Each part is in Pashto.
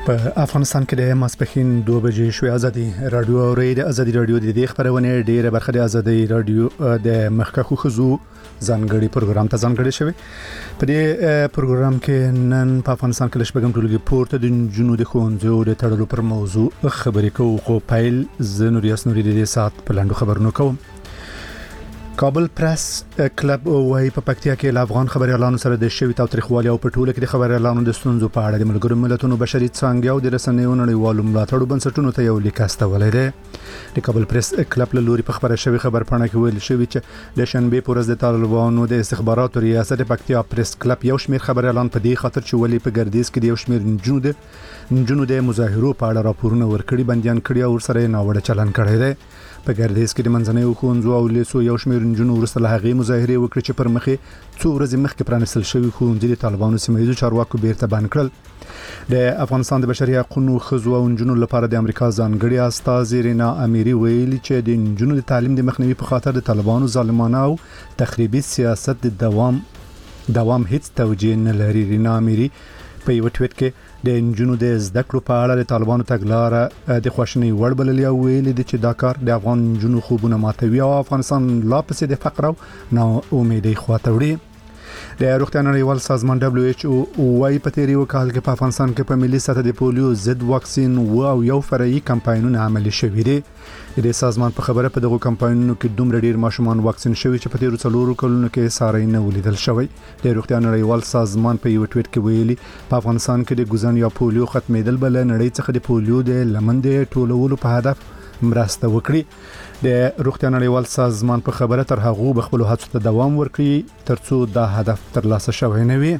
په افغانستان کې د ماسپښین 2 بجې شوې ازادي رادیو او ازادي رادیو د دې خبرونه ډیره برخه د ازادي رادیو د مخکخو خزو ځانګړي پروګرام ته ځانګړي شوی. په دې پروګرام کې نن په افغانستان کې لږ پیغام ټولګي پورته د جنوب د خوندزو د تړلو پر موضوع خبرې کوو. خو پایل زنوریاس نوري د سات په لاندو خبرونه کوم. کابل پریس کلب وايي په پکتیا کې ل افغان خبريالانو سره د شوی تاریخوالي او په ټوله کې د خبريالانو د ستونزو په اړه د ملګرو ملتونو بشري څانګې او د رسنیو نړیوالو ملاتړو بنسټونو ته یو لیک استولې ده. د کابل پریس کلب له لوري په خبره شوی خبر پاڼه کې ویل شوی چې د شنبه پورز د طالبانو د استخباراتو ریاست پکتیا پریس کلب یو شمېر خبريالان په دې خاطر چې ولې په ګردیز کې د یو شمېر نجونو د مظاهرو په اړه راپورونه ورکړي بنديان کړي او سره ناوړه چلن کړی دی. په ګردیز کې د منځنۍ خوندزو او لیسو یو شمېر نجونو ورسره له هغې مظاهرې وکړي چې پر مخې څو ورځې مخکې پرانیستل شوي ښوونځي د طالبانو سیمه‌ییزو چارواکو بیرته بند کړل. د افغانستان د بشري حقوقو خزو او نجونو لپاره د امریکا ځانګړي استازي رینا اميري ویلي چې د نجونو د تعلیم د مخنیوي په خاطر د طالبانو ظالمانه او تخریبي سیاست د دوام هیڅ توجیه نه لري. رینا اميري په یو ټویټ کې د نجونو د زده کړو په اړه د طالبانو تګلارې د خوښنۍ وړ بللې او ویلي د چې دا کار د افغان نجونو خوبونه ماتوي او افغانستان لا پسې د فقر او نا امیدي خواته وړي. د روغتیا نړیوال سازمان WHO وايي په تیری وکال کې په افغانستان کې په ملي سطح د پولیو ضد واکسین او یو فرعي کمپاینونه عملي شوي دي. د سازمان په خبره په دغه کمپاینونو کې دومره ډیر ماشومان واکسین شوي چې په تیرو 4 کلونو کې ساري نه ولیدل شوی. د روغتیا نړیوال سازمان په یو ټویټ کې ویلي په افغانستان کې د ګوزن یا پولیو ختمېدل بل نړۍ څخه د پولیو د لمندې ټولولو په هدف مرسته وکړي. د روغتیا نړیوال سازمان په خبره تر هغه بخپل هڅو ته دوام ورکړي ترڅو دا هدف ترلاسه شوی نه وي.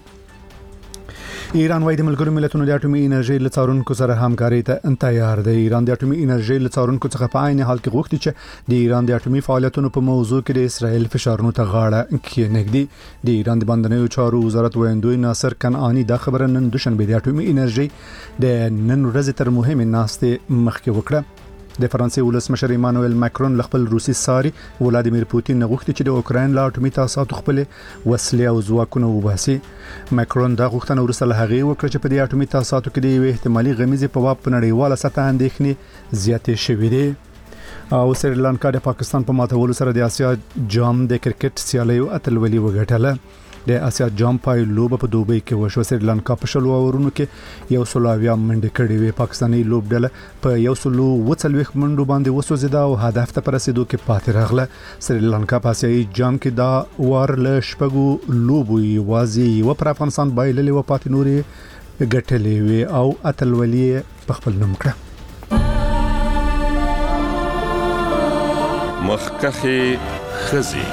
ایران وايي د ملګرو ملتونو د اټومي انرژي لڅارونکو سره همکاري ته تیار دی. ایران د اټومي انرژي لڅارونکو څخه په عین حال کې غوښتي چې د ایران د اټومي فعالیتونو په موضوع کې د اسرائیل فشارونو ته غاړه کېنږدي. د ایران د بندنیو چارو وزارت ویندوی ناصر کنعانی دا خبره نن دوشنبه د اټومي انرژي د نن ورځ تر مهمه ناستې مخکې وکړه. د فرانسې ولسمشر ایمانوئل ماکرون خپل روسي ساري ولادیمیر پوتین غوښتي چې د اوکراین لا اټومي تاسیسات خپل وسلې او ځواکونه وباسي. ماکرون دا غوښتنه ورسره هغه وکړه چې په دې اټومي تاسیساتو کې د احتمالي غمیزې په باب په نړیواله سطح اندېښنې زیاتې شوې دي. او سریلانکا د پاکستان په ماتولو سره د آسیا جام د کرکټ سیالیو اتلولي وګټله. د آسیا جام پای لوبه په دوبۍ کې وشو. سریلانکا په شلو اورونو کې یو سلاویا منډه کړې وي. پاکستاني لوبډله په یو سلو وڅلويخ منډو باندې وسوځیدا او هدف ته رسیدو کې پاتې راغله. سریلانکا په آسیایي جام کې دا وار له شپږو لوبو یوازې و پر افغانستان بایللې و پاتې نوري ګټلې وي او اتلولي په خپل نوم کړه. مخکخي خزي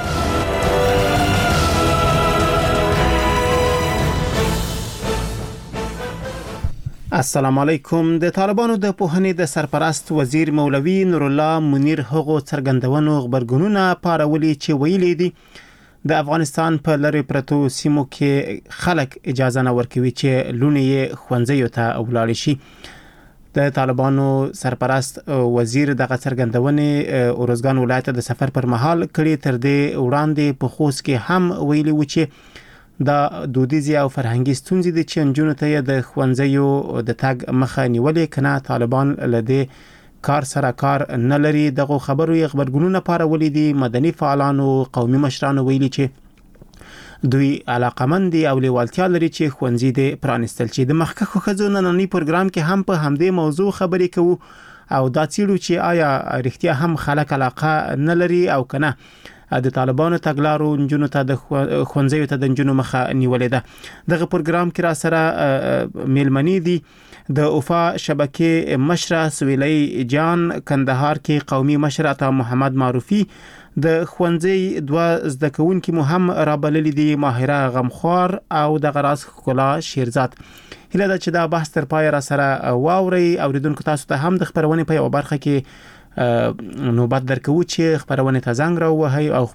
السلام علیکم. د طالبانو د پوهنې د سرپرست وزیر مولوی نور الله منیر هغو څرګندونو خبرګونونه پارولي چې ویلي دي د افغانستان په لری پرتو سیمو کې خلک اجازه نه ورکوي چې لونې خوندزیو ته ولاړ شي. د طالبانو سرپرست وزیر دغه څرګندونې اورزګان ولایت د سفر پر مهال کړي. تر دې وړاندې په خوست کې هم ویلي و چې دا دودیزي او فرهنګي ستونزې د چنجونو ته د خوندزیو د تګ مخه نیولې کنه طالبان لدې کار سره کار نه لري. دغه خبرو خبرګونونه پارولې دي. مدني فعالانو قومي مشرانو ویلي چې دوی علاقمندي او لیوالتیا لري چې خوندزي د پرانستل چې د مخکخو خزو نننی پروګرام کې هم په همدې موضوع خبرې کوو او دا چیرو چې آیا رښتیا هم خلک علاقه نه لري او کنه د طالبانو تګلارو نجونو ته د خوندزیو ته د نجونو مخه نیولې ده. دغه پروګرام کې را سره میلمنې دي د اوفا شبکې مشره سویلۍ جان، کندهار کې قومي مشر عطا محمد معروفي، د خوندزي دوه زده کوونکي مو هم رابللي دي ماهره غمخوار او د غراس خلا شیرزاد. هله دا چې دا بحث تر پای را سره واوري اوریدونکو تاسو ته هم د خبرونه په یو برخه کې نوبت درکو چې خبرونه ته زنګ راوهي او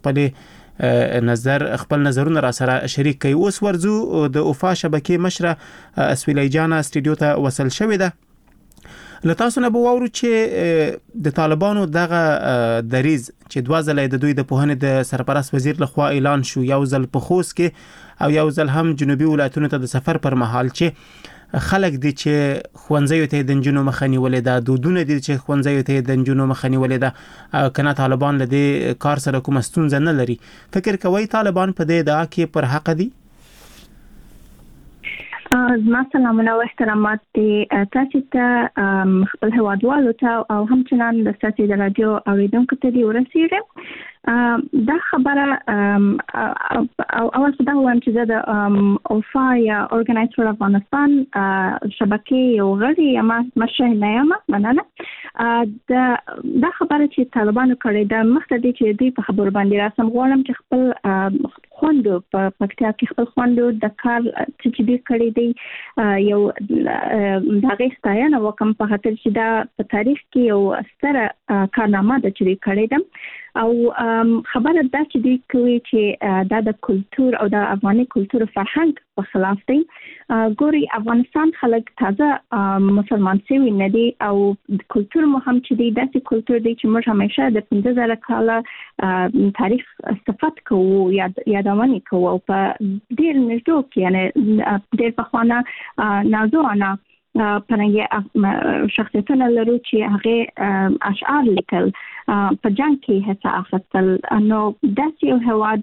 خپل نظرونه را سره شریک کوي. اوس ورزو د اوفا شبکې مشره سویلۍ جان استودیو ته وصل شوې ده. لتاسو نه بوورو چې د طالبانو دغه دریز چې دوه ځله د دوی د پوهنې د سرپرست وزیر لخوا اعلان شو، یو ځل په خوست کې او یو ځل هم جنوبي ولایتونو ته د سفر پر مهال چې خلک دي چې خوندزیو ته د جنونو مخنی ولې دودونه دي چې خوندزیو ته د جنونو مخنی ولې کنه طالبان لدی کار سره کوم ستونزه نه لري فکر کوي طالبان په دې ادعا کې پر حق دي زما سلامونه او احترامات تاسو ته خپل هوادوالو ته او همچنان د تاسو د رادیو اوریدونکو ته دی ورسیږي دا خبره او څه دا وایم چې د اوفا یا اورګنایز فور افغانستان شبکې یو غړي یم مشه نه یم مننه دا خبره چې طالبانو کړې ده مخته دي چې دوی په خبرو باندې راسم غواړم چې خپل خوندو په پکتیا کې خپل خوندو د کار چې دې کړې دي یو د غیستاینه وکم په خاطر چې دا په تاریخ کې یو ستره کارنامه ده چې دې کړې ده او خبره ده چې دې کوي چې دا د کلچر او د افغاني کلچر فرهنګ په خلاف دی ګوري افغانستان خلک تازه مسلمان شوي نه دي او کلچر مو هم چې دی داسې کلچر دی چې موږ همیشه د 15000 کاله تاریخ صفت کوو یادونه کوو په ډیر نږدې کې یعنی ډیر په خوانه نازونه پرنګي شخصیتونه لرو چې هغه اشعار لیکل په جنگ کې هڅه اخیستل نو داسې یو هواد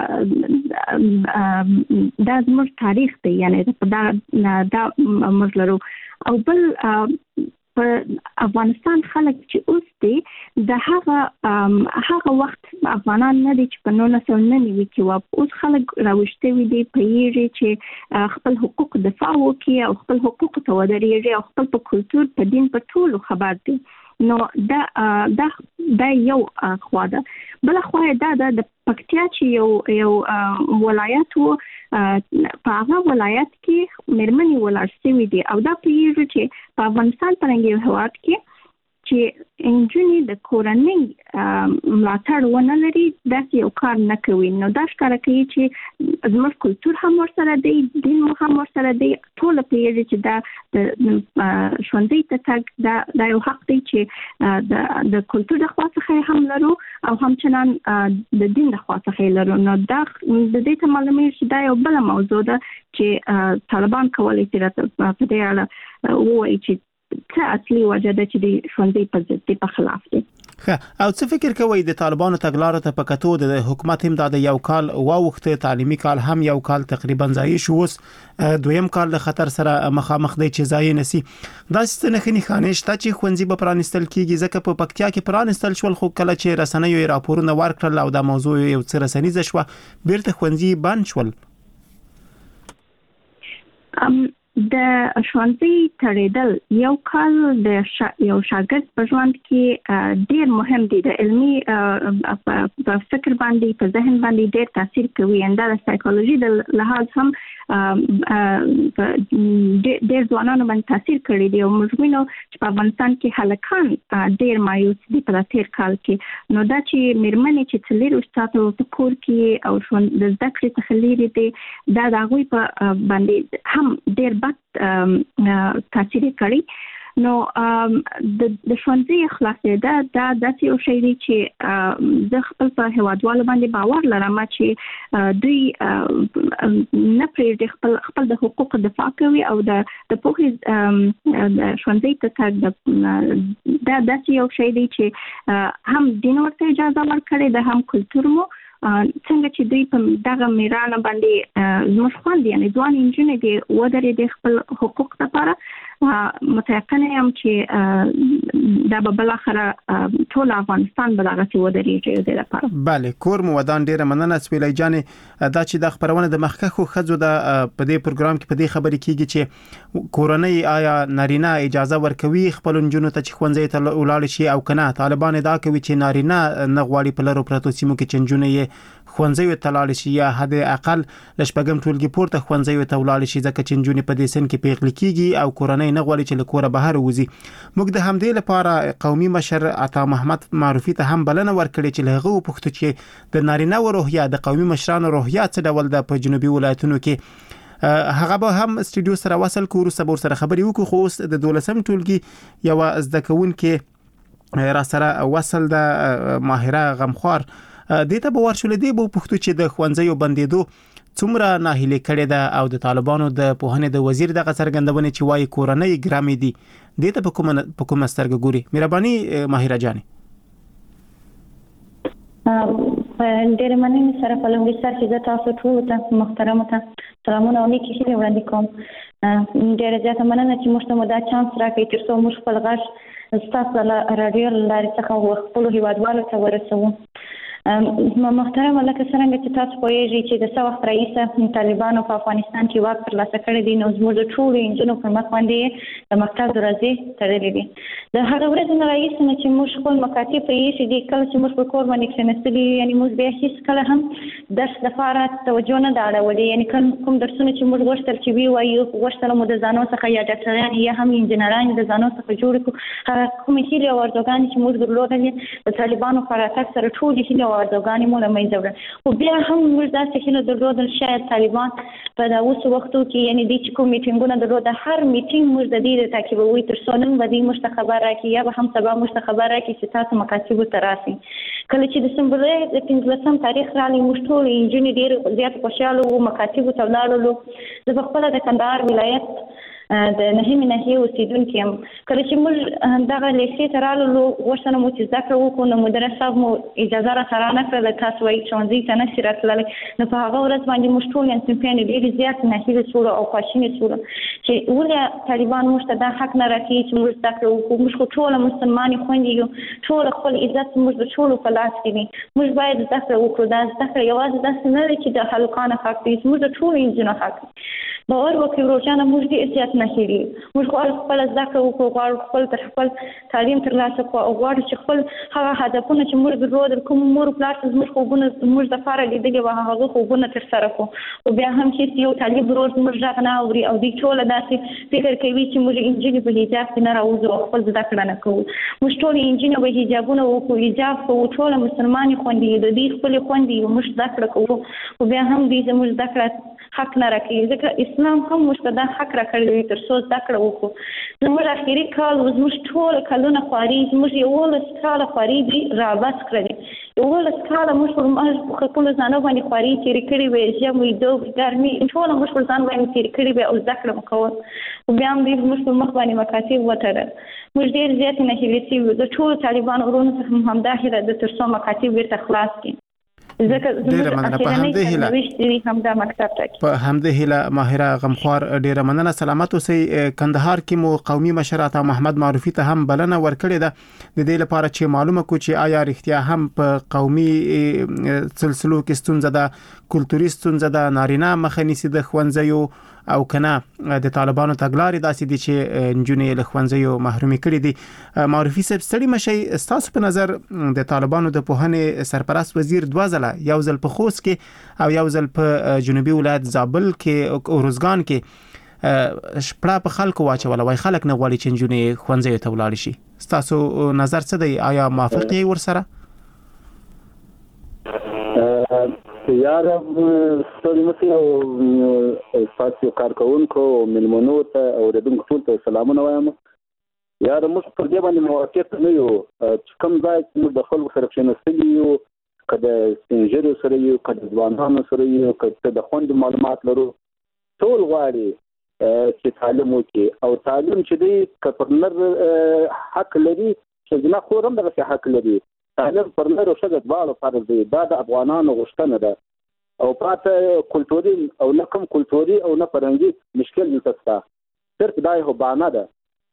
د زموږ تاریخ دی یعنی دا موږ لرو او بل په افغانستان خلک چې اوس دي د هغه وخت افغانان نه دي چې په 1999 کې اوس خلک راوښته وي دي په یوه چې خپل حقوق دفاع وکړي او خپل حقوق ته ودرېږي او خپل په کلچر په دین په ټول خبر دي نو دا یو خوا ده بل خوا دا د پکتیا چې یو ولایت وو په هغه ولایت کې مرمنې ولاړ شوي دي او دا پیږي چې په افغانستان پرنګي هواد کې چې انجونی د کورنۍ ملاتړ ونه لري دا یو کار نه کوي نو دا ښکاره کوي چې زموږ کلچر هم ورسره دی دین مو هم ورسره دی ټول پیږي چې دا د ژوندۍ ته تګ دا یو حق دی چې د کلچر د خوا څخه هم لرو او همچنان د دین د خوا څخه لرو نو دا د دې ته معلومه چې دا یو بل موضوع ده چې طالبان کولی چې په دې اړه وایي چې څه اصلي وجه ده چې د ژوندۍ په خلاف دي او څه فکر کوي د طالبانو تګلارو ته په کتو د حکومت هم د یو کال واوخته تعلیمي کال هم یو کال تقریبا ځای شو دویم کال د خطر سره مخامخ دی چې ځای نسی دا ستنه خني خانشته چې خوندزي به پرانستل کیږي ځکه په پکتیا کې پرانستل شول خو کله چې رسنیو راپورونه ورکړل او د موضوع یو څه رسنیزه شو بیرته خوندزي بند شول د ښوونځي تړېدل یو کال د یو شاګرد په ژوند کې ډېر مهم دی د علمي په فکر باندې په ذهن باندې ډېر تاثیر کوي انده د سایکولوژي د لحاظ هم ډېر ځوانانو باندې تاثیر کړی دی او موږ وینو چې په افغانستان کې هلکان ډېر مایوس دي په تیر کال کې نو دا چې میرمنې چې څلور ساعته په کور کې او د زده کړې څخه لري دي دا د هغوی په باندې هم ډېر بد تاثیر کړی نو د ښوونځي خلاصېده دا داسې یو شی دی چې زه خپل په هیوادوالو باندې باور لرم چې دوی نه پرېږدي خپل د حقوق دفاع کوي او د پوهې د ښوونځي ته تګ دا داسې یو شی دی چې هم دین ورته اجازه ورکړې ده هم کلتور مو څنګه چې دوی په دغه میرانه باندې زموږ خوند یعنی ځوان انجونې دي ودرې د خپل حقوق لپاره متيقنه یم چې دا به بل اخره ټول افغانستان به دغه ودرېږي د لپاره bale کور مو ودان ډیره مننه سپیلای جانې دا چې د خبرونه د مخکخو خځو د په دې پروګرام کې په دې خبرې کیږي چې کورنۍ آیا نارینه اجازه ورکوي خپل انجونو ته چې خوندزي ته ولاړ شي او کنه طالبان دا کوي چې نارینه نه غواړي په لرو پرتو سیمو کې چنجونه خوندزي ته لاړ شي یا حد اقل لشپګم ټولګي پورته خوندزي ته ولاړ شي ځکه چې چنجونه په دې سن کې پیغل کیږي او کورنۍ نه غواړي چې له کوره بهر وځي موږ د همدې لپاره قومي مشر عطا محمد معروفي ته هم بلنه ورکړي چې له هغه پوښتنه چې د نارینه و روحیه د قومي مشرانو روحیه څه ډول ده په جنوبي ولایتونو کې هغه به هم استودیو سره وصل کورو سبور سره خبري وکړو خو اوس د 12 ټولګي یو زده کوونکې را سره وصل د ماهره غمخوار دې ته به ورشو لدی به پښتو چې د ښوونځیو بندیدو څومره ناهیلي کړي ده او د طالبانو د پوهنې د وزیر دغه څرګندونه چې وايي کورنۍ ګرامي دي دې ته په کومه سترګه ګوري مهرباني ماهره جاني ډېر مننه سره په لومړي سر کې تاسو ټول ته محترم ته سلامونه او نیکی هیله وړاندې کوم ډېر زیاته مننه چې موږ ته مو دا چانس راکړی ترڅو موږ خپل غږ ستاسو له رادیو لارې څخه خپل هیوادوالو ته ورسوو محترم لکه څنګه چې تاسو پوهیږئ چې د څه وخت راهیسه طالبانو په افغانستان کې واک ترلاسه کړی دی نو زموږ د ټولو نجونو پر مخ باندې د مکتب دروازې تړلې دي د هغه ورځې نه راهیسې نه چې موږ خپل مکاتب پرېښي دي کله چې موږ په کور باندې کښېنستلي یعنې موږ بیا هېڅ کله هم درس لپاره توجه نه ده اړولې یعنې کوم درسونه چې موږ غوښتل چې ووایو غوښتل مو د ځانو څخه یا ډاکټران یا هم انجینران د ځانو څخه جوړ کړو هغه کومې هیلې او ارزوګانې چې موږ درلودلې د طالبانو په راتګ سره ټولې هیلې او ارزوګانې مو له منځه وړل خو بیا هم موږ داسې هیله درلودل شاید طالبان په دا اوس وختو کې یعنې دوی چې کوم میټینګونه درلوده هر میټینګ موږ د دې د تعقیبوي تر څو نن به دوی موږ ته خبر راکړي یا به هم سبا موږ ته خبر راکړي چې تاسو مکاتبو ته راسئ کله چې د سمبولۍ د 15 تاریخ راغلی موږ ټول نجونې ډېر زیات خوشحاله وو مکاتبو ته ولاړلو زه په خپله د کندهار ولایت د نهمې ناحیې اوسېدونکې یم کله چې موږ دغه لیسې ته راللو غوښتنه مو چې زده کړه وکړو نو مدرس صاحب مو اجازه راته رانکړله تاسو وایي ښوونځي ته نشئ راتللی نو په هغه ورځ باندې موږ ټول صنفیانې ډېرې زیات ناهیلې شولو او خواشینې شولو چې ولې طالبان موږ ته دا حق نه راکوي چې موږ زده کړه وکړو موږ خو ټوله مسلمانې خویندې یو ټول خپل عزت موږ د ټولو په لاس کې دی موږ باید زده کړه وکړو دا زده کړه یوازې داسې نه دی چې د هلکانو حق دی زموږ د ټولو نجونو حق دی باور وکړئ ورورجانه موږ ډېر زیات ناهیلي موږ غواړو خپله زده کړه وکړو غواړو خپل تعلیم ترلاسه کړو او غواړو چې خپل هغه هدفونه چې موږ درلودل کوم مور و پلار ته زموږ خوبونه زموږ دپاره لیدلي وه هغه خوبونه ترسره کړو خو بیا هم هېڅ یو طالب ورور زموږ غږ نه اوري او دوی ټوله داسې فکر کوي چې موږ نجونې په حجاب کې نه راوځو او خپل زده کړه نه کوو موږ ټولې نجونې به حجابونه وکړو حجاب کوو ټوله مسلمانې خویندې یو د دوی خپلې خویندې یو موږ زده کړه کوو خو بیا هم دوی زموږ زده کړه حق نه راکوي ځکه اسلام هم موږ ته دا حق راکړی دی تر څو زده کړه وکړو زموږ اخري کال زموږ ټوله کلونه خواري زموږ 11 کاله خواري دي رابس کړلې 11 کاله موږ په خپلو ځانو باندې خواري تېرې کړې وې ژمی دوب ګرمي ټوله موږ پر ځان باندې تېرې کړې وې او زده کړه مو کول خو بیا هم دوی زموږ پر مخ باندې مکاتب وتړل موږ ډېر زیاتې ناهیلې سوي وو د ټولو طالبانو ورونو څخه هم همدا هیله ده تر څو مکاتب بیرته خلاص کړي ډیره مننه په همدې هیله ماهره غمخوار ډیره مننه سلامت اوسئ کندهار کې مو قومي مشرات محمد معروفي ته هم بلنه ورکړې ده د دې لپاره چې معلومه کو چې آیا رښتیا هم په قومي سلسلو کې ستونزه ده کلتوري ستونزه ده نارینه مخه نیسي د ښوونځیو او کنه د طالبانو تګلارې داسې دي چې نجونې له ښوونځیو محرومي کړي دي معروفي صاحب ستړي مشي ستاسو په نظر د طالبانو د پوهنې سرپرست وزیر دوه ځله یو ځل په خوست کې او یو ځل په جنوبي ولایت زابل کې او روزګان کې شپړه په خلکو واچول وای خلک نه غواړي چې نجونې ښوونځیو ته ولاړ شي ستاسو نظر څه دی آیا موافق یې ورسره یار ستوري متي او تاسو کارکونکو ملمنو ته او ردونکو ټول ته سلامونه وایم یار موږ په دې باندې موافق نه یو چې کوم ځای چې د خلکو سره کښېنستلي یو کله سنجرو سره یو کله ځوانانو سره یو کله د خوند معلومات لرو ټول غواړي چې تعلیم وکړي او تعلیم چې دی کپرنر حق لري چې نه خو هم دغه حق لري تعلیم پر نر او ښځه دواړو فرض دی دا د افغانانو غوښتنه ده او پاته کلتوري او نه کوم کلتوري او نه فرهنګي مشکل دلته شته صرف دا یو بهانه ده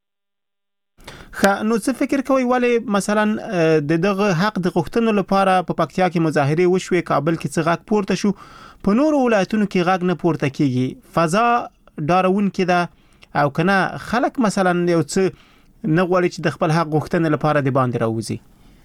نو څه فکر کوي ولې مثلا د دغه حق د غوښتنو لپاره په پکتیا کې مظاهره وشوي کابل کې څه غږ پورته شو په نورو ولایتونو کې غږ نه پورته کیږي فضا ډارون کې ده او کنه خلک مثلا یو څه نه غواړي چې د خپل حق غوښتنې لپاره د باندې راوځي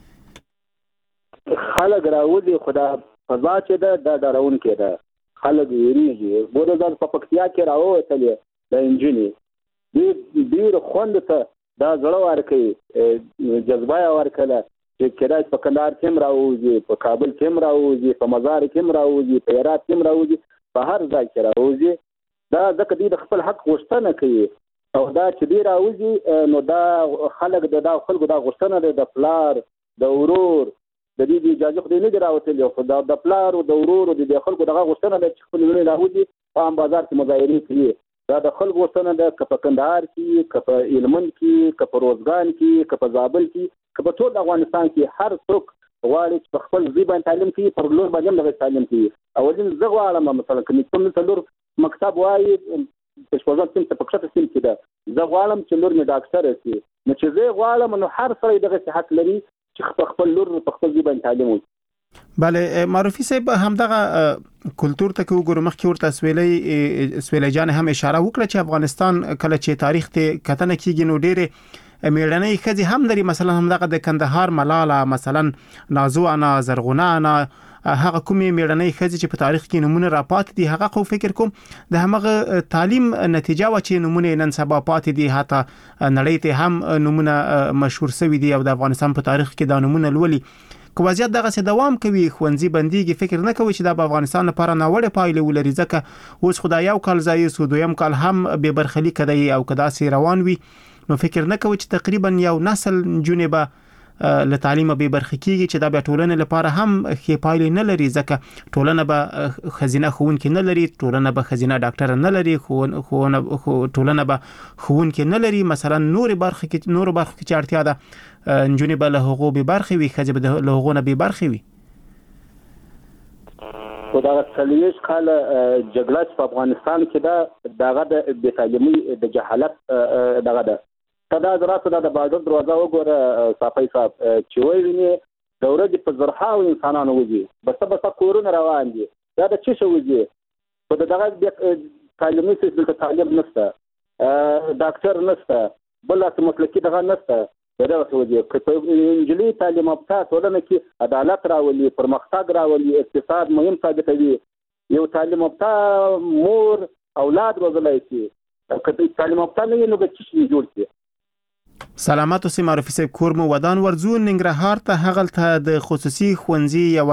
خلک راوځي خدا فضا چې ده دا ډارون کې ده خلک ویریږي بوده ځان په پکتیا کې راووتلې د انجینې ډېر خوند ته دا زړه ورکوي جذبه یې ورکړله چې کېدای په کندهار کې هم راوځي په کابل کې هم راوځي په مزار کې هم راوځي په هرات کې هم راوځي په هر ځای کې راوځي دا ځکه دوی د خپل حق غوښتنه کوي او دا چې دوی راوځي نو دا خلک د خلکو دا غوښتنه ده د پلار د ورور د دې اجازه خو نه راوتلی خو د پلار او د ورور او د خلکو دغه غوښتنه ده چې خپل لوري راوځي په عام بازار کې مظاهرې کوي. دا د خلکو غوښتنه ده که په کندهار کې که په هلمند کې که په روزګان کې که په زابل کې که په ټول افغانستان کې هر څوک غواړي چې په خپل ژبه تعلیم کوي پر لور باندې دغه تعلیم کوي. اولین زه غواړم مثلا کوم څلور مکتب وایي په شپږم سیم ته په کښته سیم کې ده زه غواړم چې لور مې ډاکټره شي نو چې زه غواړم نو هر سړی دغه حق لري چې خپل لور په خپل ژبه تعلیم وکړي. بله معروفي صاحب همدغه کلچر ته وګورم مخکې ورته سویلې جان هم اشاره وکړه چې افغانستان کله چې تاریخ ته کتنه کیږي نو ډېر میړنۍ ښځې هم لري مثلا همدغه د کندهار ملاله مثلا نازو انا زرغونه انا هغه کومې میړنۍ ښځې چې په تاریخ کې نمونه راپات دي هغه خو فکر کوم د همغه تعلیم نتیجه و چې نمونه نن سبا پات دي حتی نړۍ ته هم نمونه مشهور شوی دي او د افغانستان په تاریخ کې دا نمونه لولي کو وضعیت دغه څه دوام کوي خوندزي بنديږي فکر نه کوي چې د افغانستان لپاره ناوړه پایلې ولري ځکه اوس خدای یو کال ځای سو دویم کال هم به برخلي کړي او کدا سي روان وي نو فکر نه کوي چې تقریبا یو نسل جنبه له تعلیم به برخه کیږي چې دا به ټولنه لپاره هم خې پایلې نه لري ځکه ټولنه به خزینه خون کې نه لري ټولنه به خزینه ډاکټر نه لري خو ټولنه به خون کې نه لري مثلا نور برخه کې چارتیا ده انجونی به له حقوق به برخه وي خځه به له حقوق نه به برخه وي. خو دا څلويش کال جګړه په افغانستان کې دا دغه د بې تعلیمي د جهالت دغه ده دا دراسه د بازار دروازه وګوره صافي صاحب چې وایي د ورځې په زرهاو انسانانو وځي بس کورونه روان دي دا د څه شو وځي په دغه تعلیمي سیستم ته تعلیم نشته ډاکټر نشته بل څه مسلکي دغه نشته دا څه وځي چې انجلي تعلیم یافته ټولنه کې عدالت راولي پرمختګ راولي اقتصاد مهم ثابتوي یو تعلیم یافته مور اولاد روزلای شي که تعلیم یافته نه نو به څه جوړ شي. سلامات اوسې معرفي صاحب کور مو ودان ورزو ننګرهار ته هغلته د خصوصي ښوونځي یو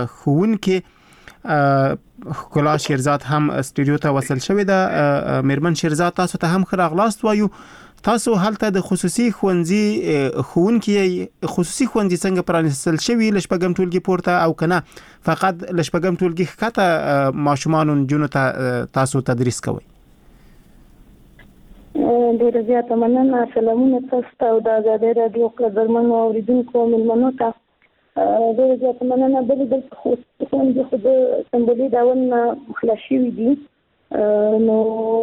ښوونکې کلا شیرزاد هم استودیو ته وصل شوې ده میرمن شیرزاد تاسو ته هم خراغلاست وایو تاسو هلته د خصوصي ښوونځي ښوونکې خصوصي ښوونځي څنګه پرانیستل شوی لشپږم ټولګي پورته او کنه فقط لشپږم ټولګي ښکته ماشومان جنو ته تاسو تدریس کوي. ډیره زیاته مننه سلامونه تاسو ته او د آزادۍ راډیو قدرمنو اوریدونکو ملمنو ته ډیره زیاته مننه بل خو څنګه خو د سمبولي داون خلاص شوی دي نو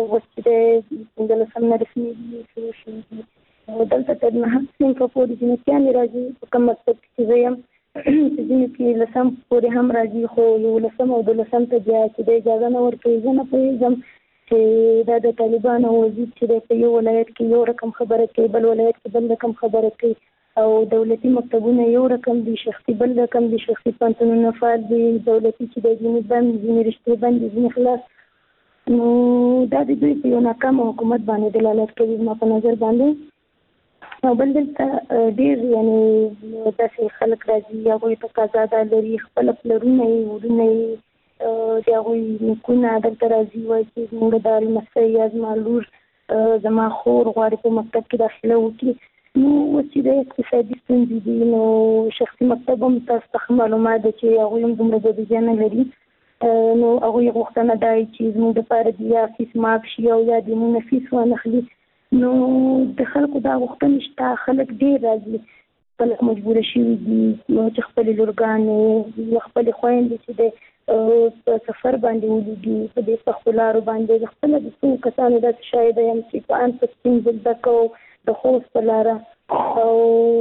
وڅ د لسم رسمي دي شو دلته تر نه سیم په پوری دي چې راځي کوم څه چې زم چې کې لسم پوری هم راځي خو یو لسم او د لسم ته چې د اجازه نه ورکوي نه پېژم چې د طالبانو وزیر چې په یو ولایت کې یو رقم خبره کوي بل ولایت کې بل رقم خبره کوي او دولتي مکتبونه یو رقم دي شخصي بل رقم دي شخصي پانتونونه فعال دي دولتي چې د ځینې بند ځینې رشتې بند ځینې خلاص نو دا د دوی په یو ناکام حکومت باندې دلالت کوي ما په نظر باندې او بل دلته ډېر یعنی داسې خلک راځي هغوی ته قضا لري خپل پلرونه یې ورونه د هغوی نیکونه دلته راځي وایي چې زموږ د لمسۍ یا زما لور زما خور غواړي په مکتب کې داخله وکړي نو اوس چې د اقتصادي ستونزې دي نو شخصي مکتب هم تاسو ته معلومات ده چې هغوی هم دومره بودیجه نه لري نو هغوی غوښتنه دا چې زموږ دپاره د یا فیس معاف شي او یا د مونه فیس وانخلي نو د خلکو دا غوښتنې شته خلک ډېر راځي خلک مجبوره شوي دي چې خپلې لورګانې یا خپلې خویندې چې د په سفر باندې ولیږي په دې سختو لارو باندې خپله د څو کسانو داسې شاهده یم چې په ان په ستونزو زده کوو د خوست په لاره او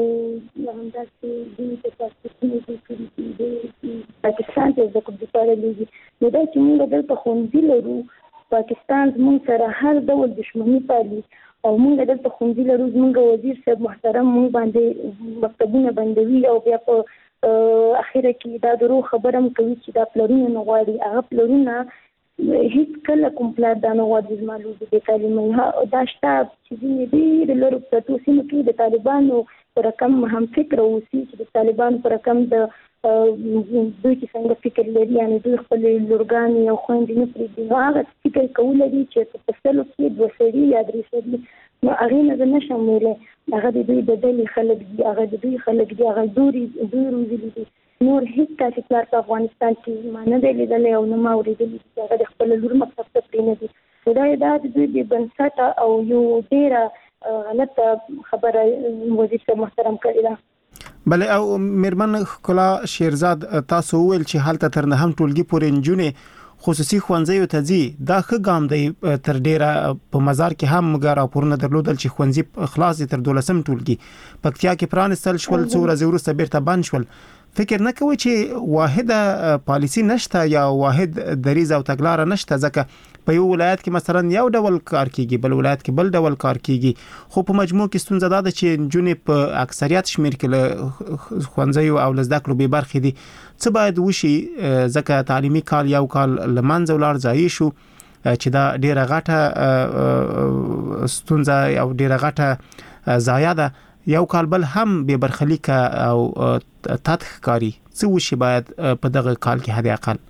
همداسې ځینې په پاسپورټونه دې کړي دي پاکستان ته زده کړو دپاره لیږي نو دا چې موږ دلته ښوونځي لرو پاکستان زموږ سره هر ډول دښمني پالي او موږ دلته ښوونځي لرو زموږ وزیر صاحب محترم موږ باندې مکتبونه بندوي او بیا په اخره کې دا درو خبره هم کوي چې دا پلرونه نه غواړي هغه پلرونه هیڅ کله کوم پلار دا نه غواړي زما لور د تعلیمي دا شته چې ځینې ډېرې لرو پرتو سیمو کې د طالبانو په رقم هم فکر اوسي چې د طالبانو په رقم د دوی چې څنګه فکر لري یعنې دوی خپلې لورګانې او خویندې نه پرېږدي نو هغه فکر کولی دي چې په سلو کې 2 سړي یا 3 سړي نو هغې نه زه نشم ویلی هغه د دوی د ډلې خلک دي هغه د دوی خلک دي هغه دوی روزلي دي نور هیڅ تاسو پلار په افغانستان کې ما نه دی لیدلی او نه ما اورېدلی چې هغه د خپل لور مکتب ته پرې نه دي. دا د دوی د بنسټ او یو ډېره غلطه خبره وزیر صاحب محترم کړې ده. بله او میرمن ښکلا شیرزاد تاسو ویل چې حالت تر نه هم ټولګي پورې نجونې خصوصي ښوونځیو ته ځي. دا ښه ګام دی. تر ډیره په مزار کې هم موږ راپورونه درلودل چې ښوونځي خلاص دي تر 12م ټولګي. پکتیا کې پرانستل شول، څو ورځې وروسته بیرته بند شول. فکر نه کوي چې واحده پالیسی نشته یا واحد دریز او تګلارې نشته، ځکه په یو ولایت کې مثلا یو ډول کار کیږي، بل ولایت کې بل ډول کار کیږي، خو په مجموع کې ستونزه ده چې نجونې په اکثریت شمیر کې له ښوونځیو او له زده کړو بې برخې دي. څه باید وشي ځکه تعلیمي کال یو کال له منځه ولاړ ځای شو چې دا ډیره غټه ستونزه او ډیره غټه ضایع ده. یو کال بل هم به برخلیک او تدخکاری څه وشي باید په دغه کال کې حد اقل.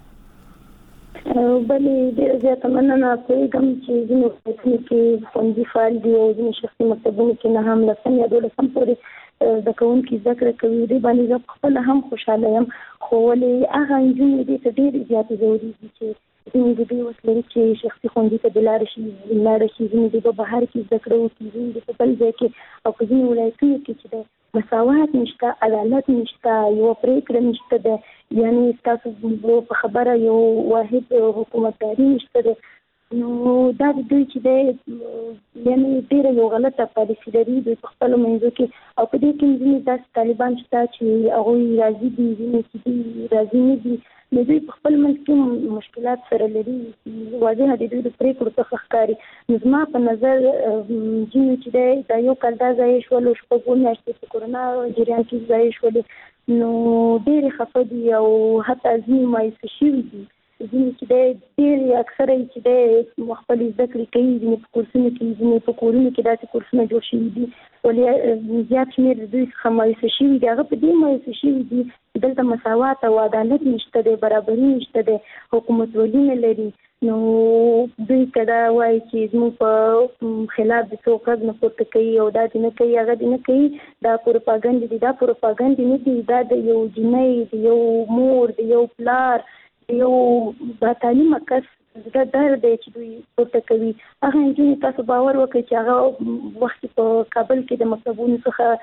بلې ډېر زیاته مننه کوم چې ځینې ولایتونو کې ښوونځي فعال دي او ځینې شخصي مکتبونو کې نه هم 10 یا 12 پورې زده کوونکي زده کړه کوي. دې باندې زه خپله هم خوشحاله یم، خو ولې هغه نجونې دې ته ډېرې زیاتې ضروري دي چې ځینې د دې وس لري چې شخصي ښوونځي ته د لاړې شي، ځینې د په بهر کې زده کړه وکړي، ځینې د په بل ځای کې، او په ځینې ولایتونو کې چې د مساوات نشته، عدالت نشته، یو پرېکړه نشته ده، یعنی تاسو په خبره یو واحد حکومتداري نشته ده. نو دا د دوی چې دی یعنی ډېره یو غلطه پالیسي لري دوی په خپلو منځو کې، او په دې کې ځینې داسې طالبان شته چې هغوی راضي دي، ځینې چې دوی راضي نه دي. نو دوی په خپل منځ کې مشکلات سره لري، واضحه د دوی د پرېکړو څخه ښکاري. نو زما په نظر ځینې چې دی دا یو کال دا ضایع شولو، شپږ میاشتې په کورونا جریان کې ضایع شولې، نو ډېرې خفه دي او حتی ځینې مایوسه شوي دي. ځینې چې دی ډېرې اکثره یې چې دی خپلې زده کړې کوي، ځینې په کورسونو کې، ځینې په کورونو کې داسې کورسونه جوړ شوي دي، ولې زیات شمېر د دوی څخه مایوسه شوي دي. هغه په دې مایوسه شوي دي چې دلته مساوات او عدالت نشته دی، برابري نشته دی، حکومتولي نه لري. نو دوی که دا وایي چې زموږ په خلاف د څوک غږ نه پورته کوي او دا دې نه کوي، هغه دې نه کوي، دا پروپاګنډ دي. دا پروپاګنډ نه دي، دا د یو جنۍ، د یو مور، د یو پلار، یو با تعلیمه کس زړه درد دی چې دوی پورته کوي. هغه نجونې تاسو باور وکړئ چې هغه وخت په کابل کې د مکتبونو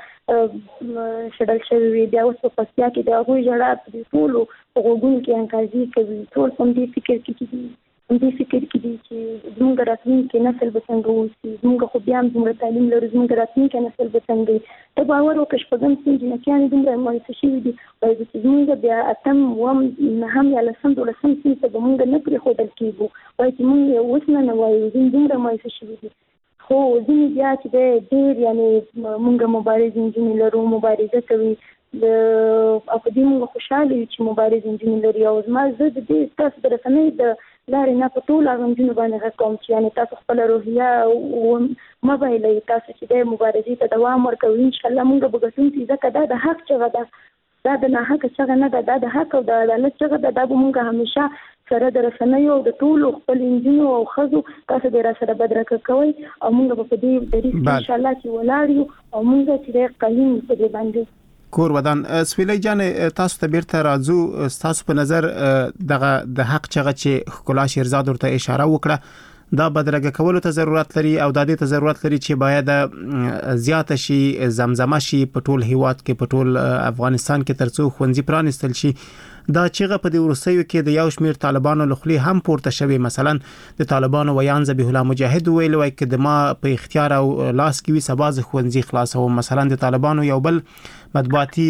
څخه شړل شوي وي، بیا اوس په پکتیا کې د هغوی ژړا په دې ټولو په غوږونو کې انقاضي کوي. ټول په همدې فکر کې دي چې زموږ راتلونکی نسل به څنګه اوسي، زموږ خو بیا هم دومره تعلیم لرو، زموږ راتلونکی نسل به څنګه وي. ته باور وکړه شپږم صنف جنکیانې دومره مایوسه شوي دي، وایي چې زموږ بیا اتم، اووم، نهم یا لسم، 12م صنف ته به موږ نه پرېښودل کېږو، وایي چې موږ اوس نه وایو، ځینې دومره مایوسه شوي دي. خو ځینې بیا چې دی ډېر یعنې موږ مبارز نجونې لرو، مبارزه کوي، او په دې موږ خوشحاله یو چې مبارز نجونې لري. او زما زه د دې ستاسو د رسنۍ د لارې نه په ټولو هغه نجونو باندې غږ کوم چې یعنې تاسو خپله روحیه مه بایلئ، تاسو چې دی مبارزې ته دوام ورکوئ، انشاءالله موږ به ګټونکي، ځکه دا د حق چغه ده، دا د ناحقه چغه نه ده، دا د حق او د عدالت چغه ده. دا به موږ همیشه سره د رسنیو او د ټولو خپل نجونو او ښځو تاسو دې راسره بدرګه کوئ، او موږ به په دې دریځ کې انشاءالله چې ولاړ یو، او موږ چې دی قلیم په دې باندې کور ودان. سویلی جان تاسو ته بیرته راځو. تاسو په نظر دغه د حق چغه چې ښکلا شیرزاد ورته اشاره وکړه دا بدرګه کولو ته ضرورت لري او د دې ته ضرورت لري چې باید زیات شي، زمزمه شي په ټول هیواد کې، په ټول افغانستان کې، ترڅو ښوونځي پرانستل شي. دا چیغه په دې ورسېو کې د یو شمیر طالبانو لخوا هم پورته شوی. مثلا د طالبانو ویان ذبیح الله مجاهد ویل وای چې د ما په اختیار او لاس کې وي سبا ز ښوونځي خلاصو. مثلا د طالبانو یو بل مطبوعاتي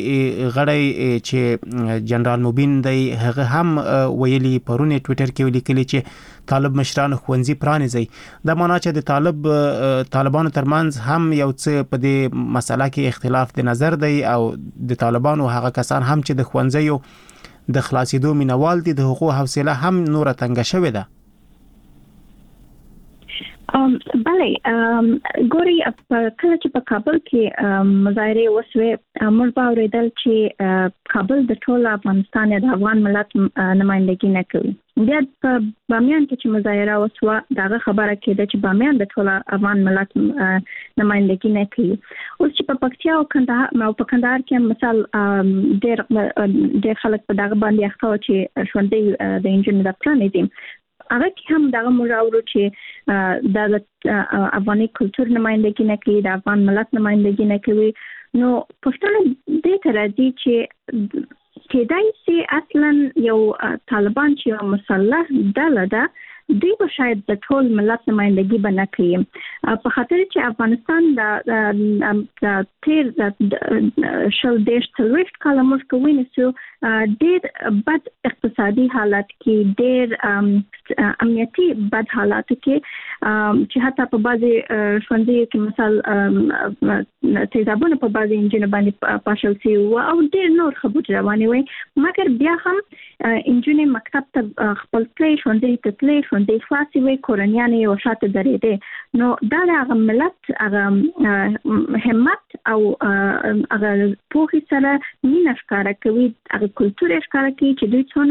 غړی چې جنرال مبین دی هغه هم ویلي پرونه ټوئیټر کې ولیکلی چې طالب مشران ښوونځي پرانیزي. دا معنی چې د طالبانو ترمنځ هم یو څه په دې مسله کې اختلاف د نظر دی، او د طالبانو هغه کسان هم چې د ښوونځیو د خلاصېدو مینوال دي د حقوق حوصله هم نور تنګ شوې ده. بله ګوري کله چې په کابل کې مظاهره وسوي موږ باورېدل چې کابل د ټول افغانستان د افغان ملت نمائندګي نه کوي. بیا په بامیان کې چې مظاهره وسوه دغه خبره کېده چې بامیان د ټول افغان ملت نمائندګي نه کوي. اوس چې په پکتیا او کندهار کې مثال ډېر خلک په دغه باندې اخته چې ژوندۍ د انجن د پلان دي هغه کې هم دغه مراورو چې د افغاني کلچر نمائندګي نه کوي د افغان ملت نمائندګي نه کوي. نو پښتانه دې ته راځي چې کېدای شي اصلا یو طالبان چې یو مسلح ډله ده دوی به شاید د ټول ملت نمائندګي به نه کوي په خاطر چې افغانستان د تیر شل دېرش څلوېښت کاله مخکې ونیسو ډېر بد اقتصادي حالت کې ډېر امنیتي بد حالاتو کې چې حتی په بعضې ښوونځیو کې مثال تیزابونه په بعضې نجونو باندې پاشل شوي وو او ډېر نور خبرې روانې وې مګر بیا هم نجونې مکتب ته خپل تلې ښوونځي ته تلې ښوونځي خلاصې وې کورنیانې یې ورشاته درېدې. نو دا د هغه ملت هغه همت او هغه پوهې سره مینه ښکاره کوي هغه کلتور یې ښکاره کوي چې دوی څونه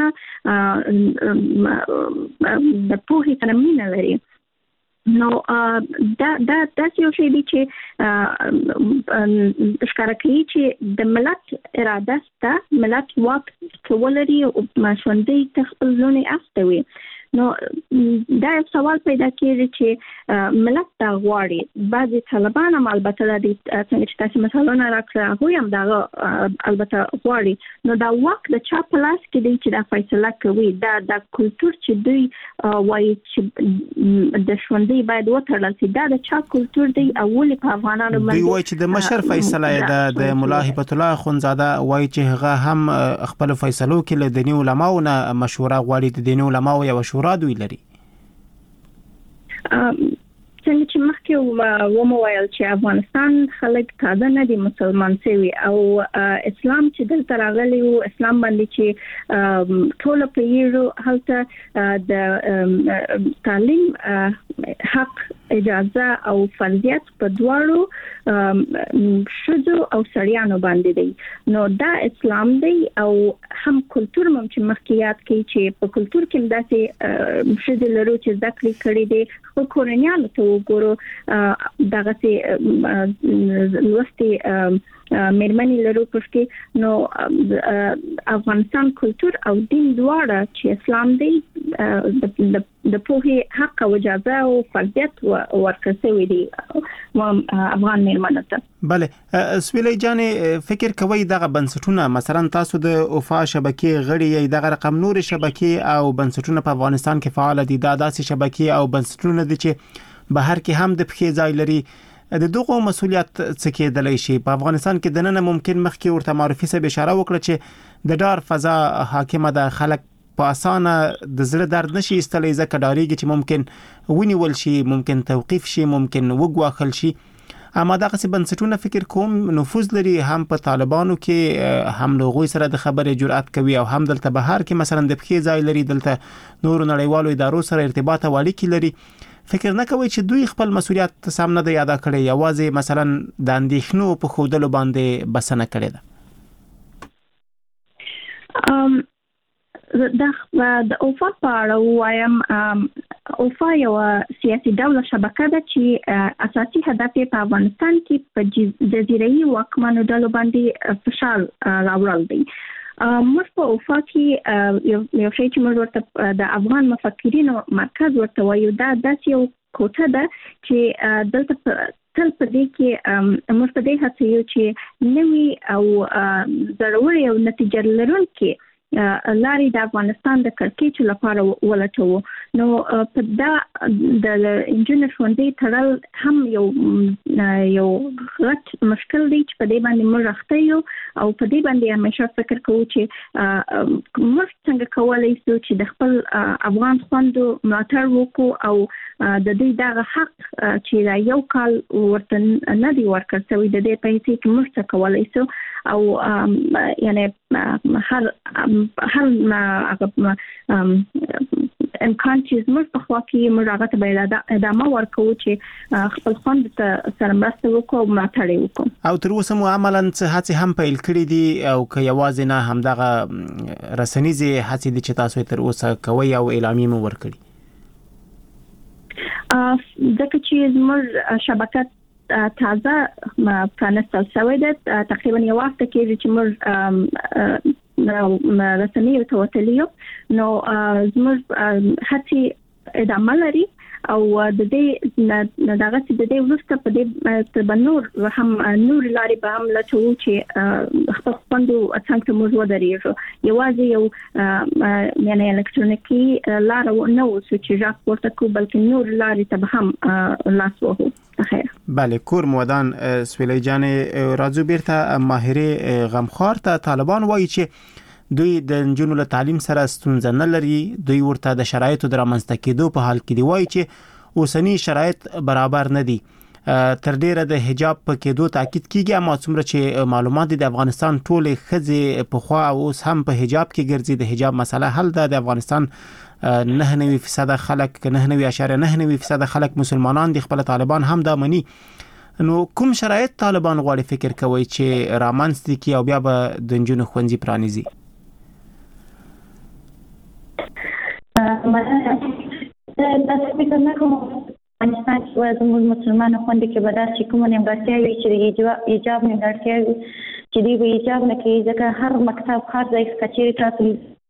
د پوهې سره مینه لري. نو دا یو شی دی چې ښکاره کوي چې د ملت اراده شته ملت واک ولري او ژوندۍ ته خپل لوڼې استوي. نو دا یو سوال پیدا کېږي چې ملت دا غواړي بعضې طالبان هم البته د څنګه چې تاسې مثالونه راکړه هغوی هم دغه البته غواړي. نو دا واک د چا په لاس کې دی چې دا فیصله کوي دا کلتور چې دوی وایي چې د ژوندۍ باید وتړل شي دا د چا کلتور دی او ولې په افغانانو باندې دوی وایي چې د مشر فیصله د ملا هبت الله اخوندزاده وایي چې هغه هم خپل فیصلو کې له دیني علماو نه مشوره غواړي د دیني علماو یو شورا دوی لري. څنګه چې مخکې ومویل چې افغانستان خلک تازه نه دي مسلمان شوي او اسلام چې دلته راغلی و اسلام باندې چې ټول په یو هلته د تعلیم حق اجازه او فرضیت په دواړو شذو او سړیانو باندې دی. نو دا اسلام دی او هم کلتور مم چې مخکې یاد کړي چې په کلتور کې داسې شذ لرو چې ذکر کړی دی خو کورنیانو ته وګورو دغه سي لوستي مېرمنې لرو پښتي. نو افغانستان کلتور او دین دواړه چې اسلام دی د پوهې حق او اجازه او فرضیت ورکړی دی افغان مېرمنو ته. بله سویلې جانې فکر کوي دغه بنسټونه مثلا تاسو د اوفا شبکې غړي یې دغه رقم نور شبکې او بنسټونه په افغانستان کې فعال دي دا داسې شبکې او بنسټونه دي چې بهر کې هم د پخې ځای لري د دغه مسولیت څه کېدلی شي په افغانستان کې د نن ممکن مخکې ورته معرفي سره اشاره وکړه چې د ډار فضا حاکمه ده خلک په اسانه د زړه درد نشي استلې ځکه ډاریږي چې ممکن ونیول شي ممکن توقيف شي ممکن وګواخل شي. اما دغه څه بنسټونه فکر کوم نفوذ لري هم په طالبانو کې هم لغوي سره د خبرې جرأت کوي او هم دلته بهر کې مثلا د پخې ځای لري دلته نور نړیوالو ادارو سره ارتباط او اړیکې لري. فکر نه کوي چې دوی خپل مسولیت سم نه دی ادا کړی یوازې مثلا د اندېښنو په خودلو باندې بسنه کړې ده. د اوفا په اړه وایم اوفا یو سیاسي ډوله شبکه ده چې اساسي هدف یې په افغانستان کې په جزیره‌ایي واکمنو ډلو باندې فشار راوړل دی. موږ په اوفا کې یو شی چې موږ ورته د افغان مفکرینو مرکز ورته وایو دا داسې یو کوټه ده چې دلته تل په دې کې موږ په دې هڅه یو چې نوې او ضروري او نتیجه لرونکې لارې د افغانستان د کړکېچ لپاره ولټوو. نو په دا د انجینر ښوونځي تړل هم یو غټ مشکل دی چې په دې باندې موږ راخته یو او په دې باندې همیشه فکر کوو چې موږ څنګه کولی شو چې د خپل افغان خویندو ملاتړ وکړو او د دې دغه حق چې یو کال ورته نه دی ورکړل شوی د دې په هیڅ کې موږ څه کولی شو او یعنی هر امکان چې زموږ په خوا کې موږ هغه ته ادامه ورکوو چې خپل خوند سره مرسته وکړو او ملاتړ وکړو. او تر اوسه مو عملاً څه هڅې هم پیل کړې دي او که یوازې نه همدغه رسنیزې هڅې دي چې تاسو تر اوسه کوي او اعلامیه مو ورکړي؟ ځکه چې زموږ شبکه تازه پرانستل شوې ده، تقریبا یو وخت کې چې موږ رسنیو ته وتلیو نو زموږ هڅې ادامه لري او د دې دغه چې د دې وروسته په دې تبنور هم نور لاري به هم لټو چې خپل خوندو څنګه موږ ودرېږو. یوازې یو یعنی الکترونیکي لار نه وسو چې ځکه ورته کو بلکې نور لاري ته هم لاس وهو. بله، کور مودان سویلی جان راځو بیرته ماهره غمخوار ته طالبان وایي چې دوی د نجونو له تعلیم سره ستونزه نه لري، دوی ورته د شرایطو درامنځته کېدو په حال کې دی، وایي چې اوسنی شرایط برابر نه دي. تر ډیره د حجاب په کېدو تاکید کیږي، اما څومره چې معلومات د افغانستان ټولې ښځې په خوا اوس هم په حجاب کې ګرځي. د حجاب مسله حل ده. د افغانستان 99% خلک 99.9% خلک مسلمانان دي، خپل طالبان هم دا مني. نو کوم شرایط طالبان غواړي فکر کوي چې رامنځته کی او بیا به د نجونو ښوونځي پرانیزي؟ تاسو فکر نه کوم افغانستان کې زموږ مسلمانانو خوندې کې به داسې کومه نیمګړتیاوې چې حجاب نیمګړتیاوې چې دوی به حجاب نه کوي، ځکه هر مکتب هر ځای که چیرې تاسو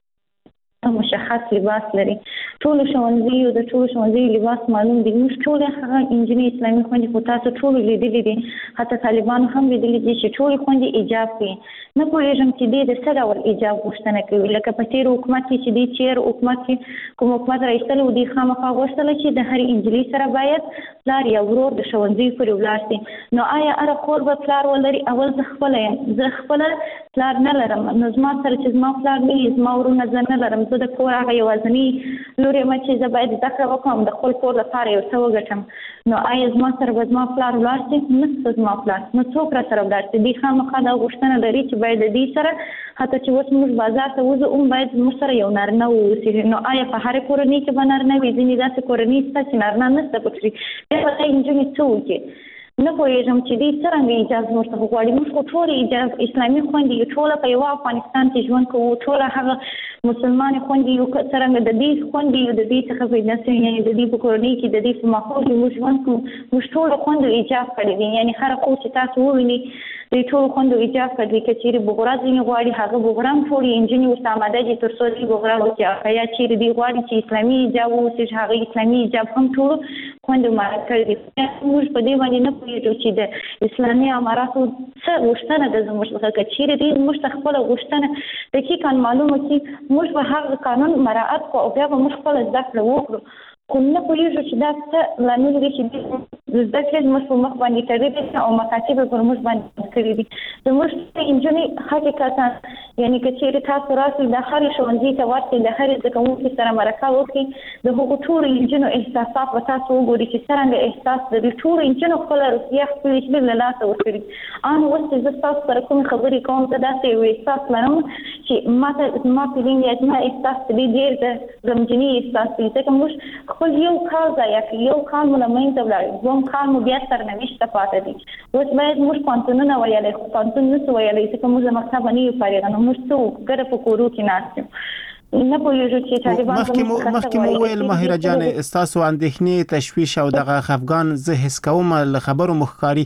مشخص لباس لري. ټول ښوونځي او د ټول ښوونځي لباس معلوم دي. موږ ټول هغه انجنیر اسلامي خوندې خو تاسو ټول لیدلې دي، حتی طالبانو هم لیدلې دي چې ټول خوندې حجاب کوي. نه پوهېږم چې دې د څه ډول حجاب غوښتنه کوي. لکه په تېر حکومت کې چې دې چیر حکومت کې کوم حکومت راایستل و، دې خامخا غوښتله چې د هر انجلۍ سره باید پلار یا ورور د ښوونځي پورې ولاړ شي. نو آیا هره خور به پلار ولري؟ اول زه خپله یم، زه خپله پلار نه لرم، نو زما سره چې زما پلار نه وي، زما ورونه زه نه لرم، زه د کور هغه یوازینۍ لور یم چې زه باید زده کړه وکړم، د خپل کور لپاره یو څه وګټم. نو آیا زما سره به زما پلار ولاړ شي؟ نشته زما پلار، نو څوک را سره ولاړ شي؟ دوی خامخا دا غوښتنه لري چې باید د دې سره حتی چې اوس موږ بازار ته وځو هم باید موږ سره یو نارینه واوسي. نو آیا په هرې کورنۍ کې به نارینه وي؟ ځینې داسې کورنۍ شته چې نارینه نشته پکې، بیا به دا نجونې څه وکړي؟ نه پوهېږم چې دوی څرنګه اجازه ورته غواړي. موږ خو ټول اسلامي خویندې یو، ټوله په یوه افغانستان کې ژوند کوو، ټوله هغه مسلمانې خویندې یو، څرنګه د دې خویندې یو د دې څخه پیدا شوي، یعنې د دې په کورنۍ کې د دې په ماحول کې موږ ژوند کوو. موږ ټولو خویندو حجاب کړی دی، یعنې هره خو چې تاسو ووینئ دوی ټولو خویندو حجاب کړی. که چیرې بغرا ځینې غواړي هغه بغرا هم ټولې نجونې ورته اماده دي تر څو دوی بغرا وکړي. یا چیرې دوی غواړي چې اسلامي حجاب واوسي، هغه اسلامي حجاب هم ټولو خویندو مراعات کړی دي. موږ په دې باندې نه پوهېږو چې د اسلامي اماراتو څه غوښتنه ده زموږ څخه. که چیرې دوی موږ ته خپله غوښتنه دقیقاً معلومه کړي، موږ به هغه قانون مراعات کړو او بیا به موږ خپله زده کړه وکړو. خو نه پوهېږو چې دا څه لامل دی چې زده کړې زموږ په مخ باندې تړلې دي او مکاتب یې پر موږ باندې کړي دي. زموږ نجونې حقیقتاً یعنې که چیرې تاسو راسئ د هرې ښوونځي ته ورسئ، د هرې زده کوونکي سره مرکه وکړئ، د هغو ټولو نجونو احساسات به تاسو وګورئ چې څرنګه احساس لري. ټولو نجونو خپله روحیه خپلې هیلې له لاسه ورکړي. ان اوس چې زه ستاسو سره کومې خبرې کوم، زه داسې یو احساس لرم چې ماته زما فیلینګ یا زما احساس دی ډېر د غمجنۍ احساس دی، ځکه موږ خپل یو کال ضایع کړي، یو کال مو له منځه ولاړ، دویم کال مو بیا سرنوشت ته پاتې دی. اوس باید موږ پوهنتونونه ویلی، خو پوهنتون نشو ویلی ځکه موږ له مکتبه نه یو فارغه، نو موږ څه وکړو؟ ګډه په کورو کې ناست یو. نه پوهېږو چې طالبان مخکې مو وویل ماهره جانې ستاسو اندېښنې، تشویش او دغه خفګان زه حس کوم له خبرو مو ښکاري.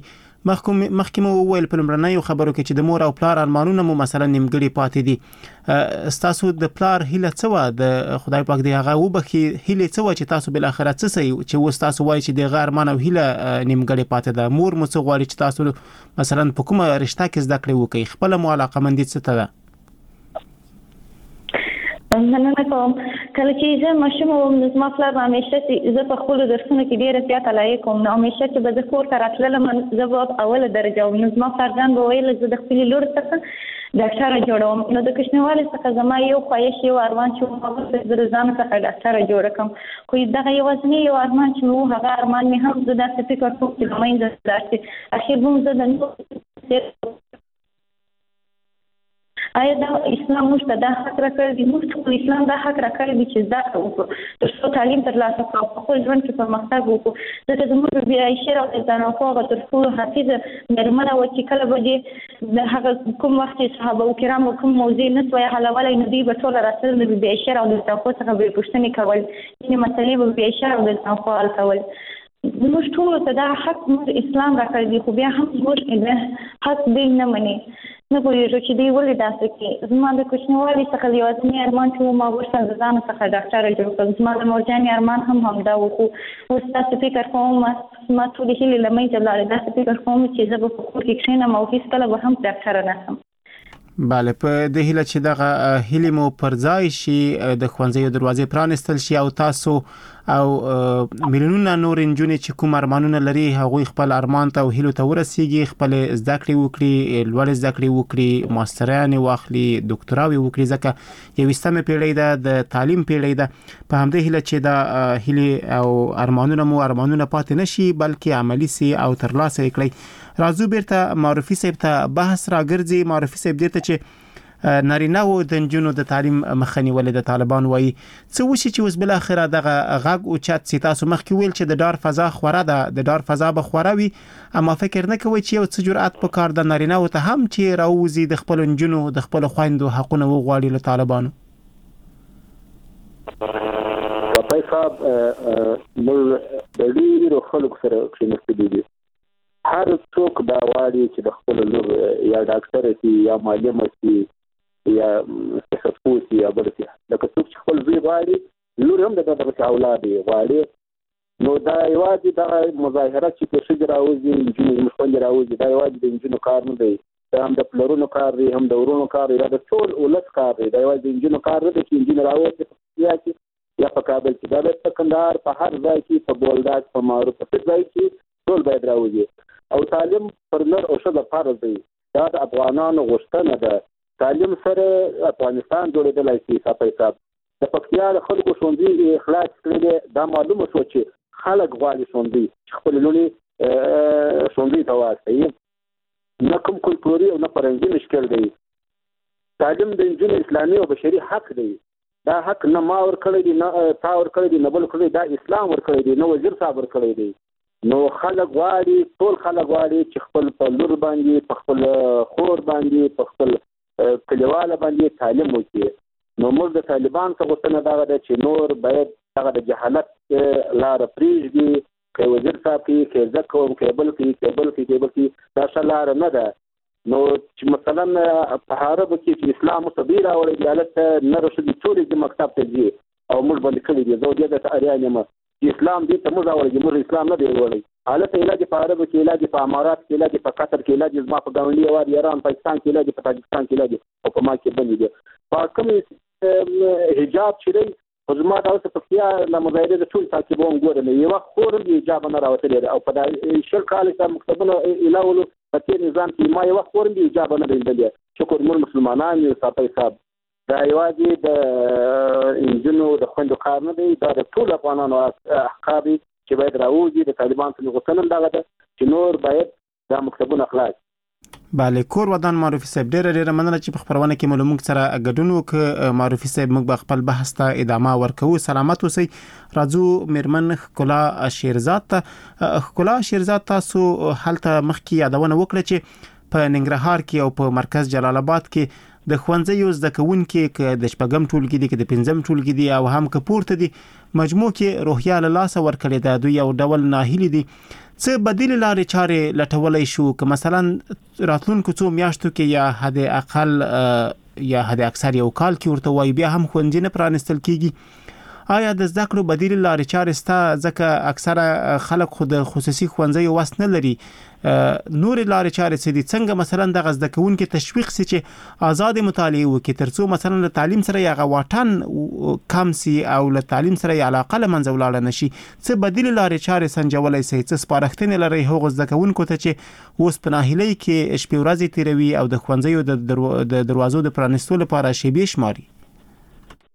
مخکې مو وویل په لومړنیو خبرو کې چې د مور او پلار ارمانونه مو مثلا نیمګړي پاتې دي. ستاسو د پلار هیله څه وه؟ د خدای پاک دې هغه وبخي، هیله څه وه چې تاسو بالاخره څه سئ چې اوس تاسو وایي چې دغه ارمان او هیله نیمګړې پاتې ده؟ مور مو څه غواړي چې تاسو مثلا په کومه رشته کې زده کړې وکړئ؟ خپله مو علاقمندي څه ته ده؟ مننه کوم. کله چې زه ماشوم وم نو زما پلار به همیشه چې زه په خپلو درسونو کې ډېره زیاته لایق وم، نو همیشه چې به زه کور ته راتللم زه به اوله درجه وم. نو زما پلار جان به ویل زه د خپلې لور څخه ډاکټره جوړوم. نو د کوچنیوالي څخه زما یو خواهش یو ارمان چې زه د ځان څخه ډاکټره جوړه کړم، خو دغه یوازینی یو ارمان چې و هغه ارمان مې هم زه داسې فکر کوم چې له منځه لاړ شي. اخر به زه د آیا دا اسلام موږ ته دا حق راکړی دی؟ موږ ته اسلام دا حق راکړی دی چې زده کړه وکړو، ترڅو تعلیم ترلاسه کړو او په خپل ژوند کې پرمختګ وکړو. ځکه زموږ بیا عایشه رضی الله عنها هغه تر ټولو حافظه مېرمنه وه چې کله به دې د هغه کوم وخت چې صحابه کرامو کوم موضوع نه سوای حلولی نو دوی به ټوله راتلل د بیا عایشه رضی الله عنها څخه به یې پوښتنې کول، ځینې مسلې به بیا عایشه رضی الله عنها حل کول. زموږ ټولو ته دا حق موږ اسلام راکړی دی، خو بیا هم زموږ حق دوی نه مني. نه پوهېږو چې دوی ولې داسې کوي. زما د کوچنیوالي څخه یوازینی ارمان چې و ما غوښتل د ځان څخه ډاکټره جوړ کړم. زما د مورجانې ارمان هم همدا و، خو اوس داسې فکر کوم ما ټولې هیلې له منځه لاړې. داسې فکر کوم چې زه به په کور کې کښېنم او هېڅکله به هم ډاکټره نه شم. بله، په دې هیله چې دغه هیلې مو پر ځای شي، د ښوونځیو دروازې پرانستل شي او تاسو او میلیونونه نور نجونې چې کوم ارمانونه لري هغوی خپل ارمان ته او هیلو ته ورسیږي، خپل زده کړې وکړي، لوړې زده کړې وکړي، ماستریانې واخلي، ډاکټراوې وکړي، ځکه 21مه پیړۍ ده، د تعلیم پیړۍ ده. په همدې هیله چې دا هیلې او ارمانونه پاتې نشي بلکې عملی سي او ترلاسه یې کړئ. راځو بیرته معرفي صاحب ته بحث راګرځي. معرفي صاحب دې ته چې نارینه و د نجونو د تعلیم مخه نیولې د طالبان وایي، څه وشي چې اوس بل اخره دغه غږ اوچت سي؟ تاسو مخکې ویل چې د ډار فضا خوره ده، د ډار فضا به خوره وي، اما فکر نه کوئ چې یو څه جرأت پکار د نارینه و ته هم چې راوځي د خپل نجونو د خپل خویندو حقونه وغواړي له طالبانو؟ واپای صاحب موږ د ډېرو خلکو سره کښېنستلي دي. هر څوک دا غواړي چې د خپل لور یا ډاکټره شي یا معلمه شي یا سیاستپوه شي یا بل شي. لکه څوک چې خپل زوی غواړي، لور هم دغسې اولاد یې غواړي. نو دا یوازې دغه مظاهره چې په ښځې راوځي، نجونې زموږ خویندې راوځي، دا یوازې د نجونو کار نه دی، دا هم د پلرونو کار دی، هم د ورونو کار دی، دا د ټول ولس کار دی. دا یوازې د نجونو کار نه دی چې نجونې راوځي په پکتیا کې یا په کابل کې، دا د کندهار په هر ځای کې، په بولدک، په معروف، په هر ځای کې ټول باید راوځي. او تعلیم پر نر او ښځه فرض دی. دا د افغانانو غوښتنه ده. تعلیم سره افغانستان جوړېدلی شي. صافی صاحب د پکتیا د خلکو ښوونځي اخلاص کړی دی. دا معلومه شو چې خلک غواړي ښوونځي چې خپل لوڼې ښوونځي ته واستوي. نه کوم کلتوري او نه فرهنګي مشکل دی. تعلیم د نجونو اسلامي او بشري حق دی. دا حق نه ما ورکړی دی، نه تا ورکړی دی، نه بل ورکړی دی، دا اسلام ورکړی دی، نه وزیر صاحب ورکړی دی. نو خلک غواړي، ټول خلک غواړي چې خپل په لور باندې، په خپل خور باندې، په خپل کلیواله باندې تعلیم وکړي. نو موږ د طالبان څخه غوښتنه دغه ده چې نور باید دغه د جهالت لاره پرېږدي. که وزیر صاحب کوي، که زه کوم، که بل کوي، دا ښه لاره نه ده. نو چې مثلا په عربو کې چې اسلام مصبي راوړی دی، هلته نر ښځې ټولې دې مکتب ته ځي او موږ باندې کړي دي. زه دې ته اریان یم چې اسلام دې ته موږ راوړی دی، موږ اسلام نه دی راوړی. هلته علاج په عربو کې، علاج په امارات کې، علاج په قطر کې، علاج زما په ګاونډي هېواد ایران پاکستان کې، علاج په تاجکستان کې، علاج او په ما کې بندي دي. په کوم حجاب چې دی، خو زما دا اوس پکتیا له مظاهرې د ټول تعقیبوم ګورم، یوه خور هم د حجاب نه راوتلې ده. او په دا 20 کال چې مکتبونه اعلانولو په تېر نظام کې ما یوه خور هم د حجاب نه ده لیدلې. شکر موږ مسلمانان یو. صافی صاحب دا یوازې د نجونو د خویندو کار نه دی، دا د ټولو افغانانو حق دی چې باید راوځي. د طالبان څخه غوښتنه دغه ده چې نور باید دا مکتبونه خلاص. بله، کور ودان معرفي صاحب، ډېره مننه چې په خبرونه کې مو موږ سره ګډون وکړ. معرفي صاحب، موږ به خپل بحث ته ادامه ورکوو. سلامت اوسئ. راځو میرمن ښکلا شیرزاد ته. ښکلا شیرزاد، تاسو هلته مخکې یادونه وکړه چې په ننګرهار کې او په مرکز جلال آباد کې د ښوونځیو زده کوونکي که د شپږم ټولګي دي، که د پنځم ټولګي دي او هم که پورته دي، مجموع کې روحیه له لاسه ورکړې ده. دوی یو ډول ناهیلي دي. څه بدیل لارې چارې لټولی شو؟ که مثلا راتلونکو څو میاشتو کې یا حد اقل یا حد اکثر یو کال کې ورته وایي بیا هم ښوونځي نه پرانستل کیږي، آیا د زده کړو بدیل لارې چارې سته؟ ځکه اکثره خلک خو د خصوصي ښوونځیو وس نه لري. نورې لارې چارې څه دي؟ څنګه مثلا دغه زده کوونکي تشویق سي چې آزاد مطالعه وکړي، ترڅو مثلا له تعلیم سره یې هغه واټن کم سي او له تعلیم سره یې علاقه له منځه ولاړه نشي؟ څه بدیل لارې چارې سنجولی سي؟ څه سپارښتنې لرئ هغو زده کوونکو ته چې اوس په ناهیلۍ کې شپې ورځې تېروي او د ښوونځیو د دروازو د پرانستو لپاره شیبې شماري؟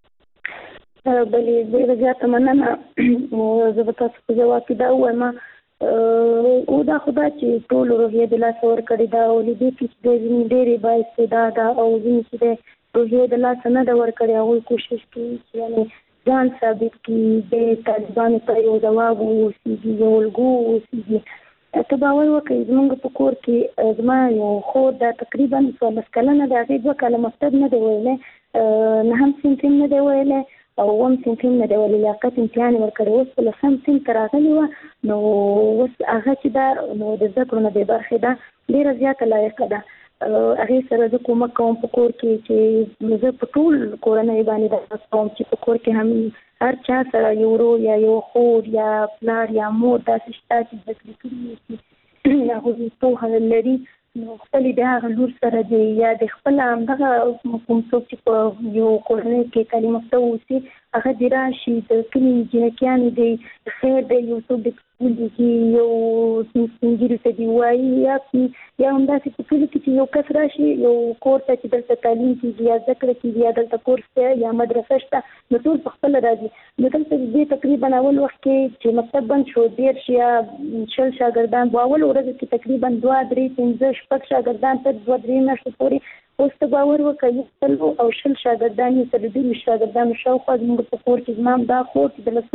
بلې ډېره زیاته مننه. زه به تاسو په جواب کې دا ووایم او دا خدای چې ټول روحیه د لاس ور کړی دا او دې کې چې د ډېرې با استعداد او چې د روحیه د لاس نه دا ور کړی او کوشش کوي چې یعنی ځان ثابت کړي د طالبانو ته یو ځواب ووسیږي یو الګو ووسیږي ته باور وکړئ زموږ په کور کې زما یو خور دا تقریبا 14 کلنه ده هغې 2 کاله مکتب نه دی ویلی 9 صنف نه دی ویلی او 1 صنف نه دی ویلی لیاقت امتحان ورکړی اوس په 10 صنف ته راغلې وه نو اوس هغه چې دا نو د زده کړو نه بې برخې ده ډېره زیاته لایقه ده هغې سره زه کومک کوم په کور کې چې زه په ټول کورنۍ باندې دا کوم چې په کور کې هم هر چا سره یو ورور یا یو خور یا پلار یا مور داسې شته چې زده کړې کړي وي هغوی پوهه لري نو خپلې د هغه لور سره دی یا د خپل همدغه کوم څوک چې په یو کورنۍ کې تعلیم یافته اوسي هغه دې راشي د کلي جنکیانې دی خیر دی یو څوک د کلي کې یو سپین ږیري ته دې وایي یا همداسې په کلي کې چې یو کس راشي یو کور ته چې دلته تعلیم کېږي یا زده کړه کېږي یا دلته کورس دی یا مدرسه شته نو ټول په خپله راځي نو دلته دې تقریبا اول وخت کې چې مکتب بند شو 10 یا 20 شاګردان په اول ورځ کې تقریبا 2 3 5 شپږ شاګردان تر 2-3 میاشتې پورې اوس ته باور وکړئ او 20 شاګردان یې تر 2 شاګردانو شاوخوا زموږ په کور کې زما دا خور چې د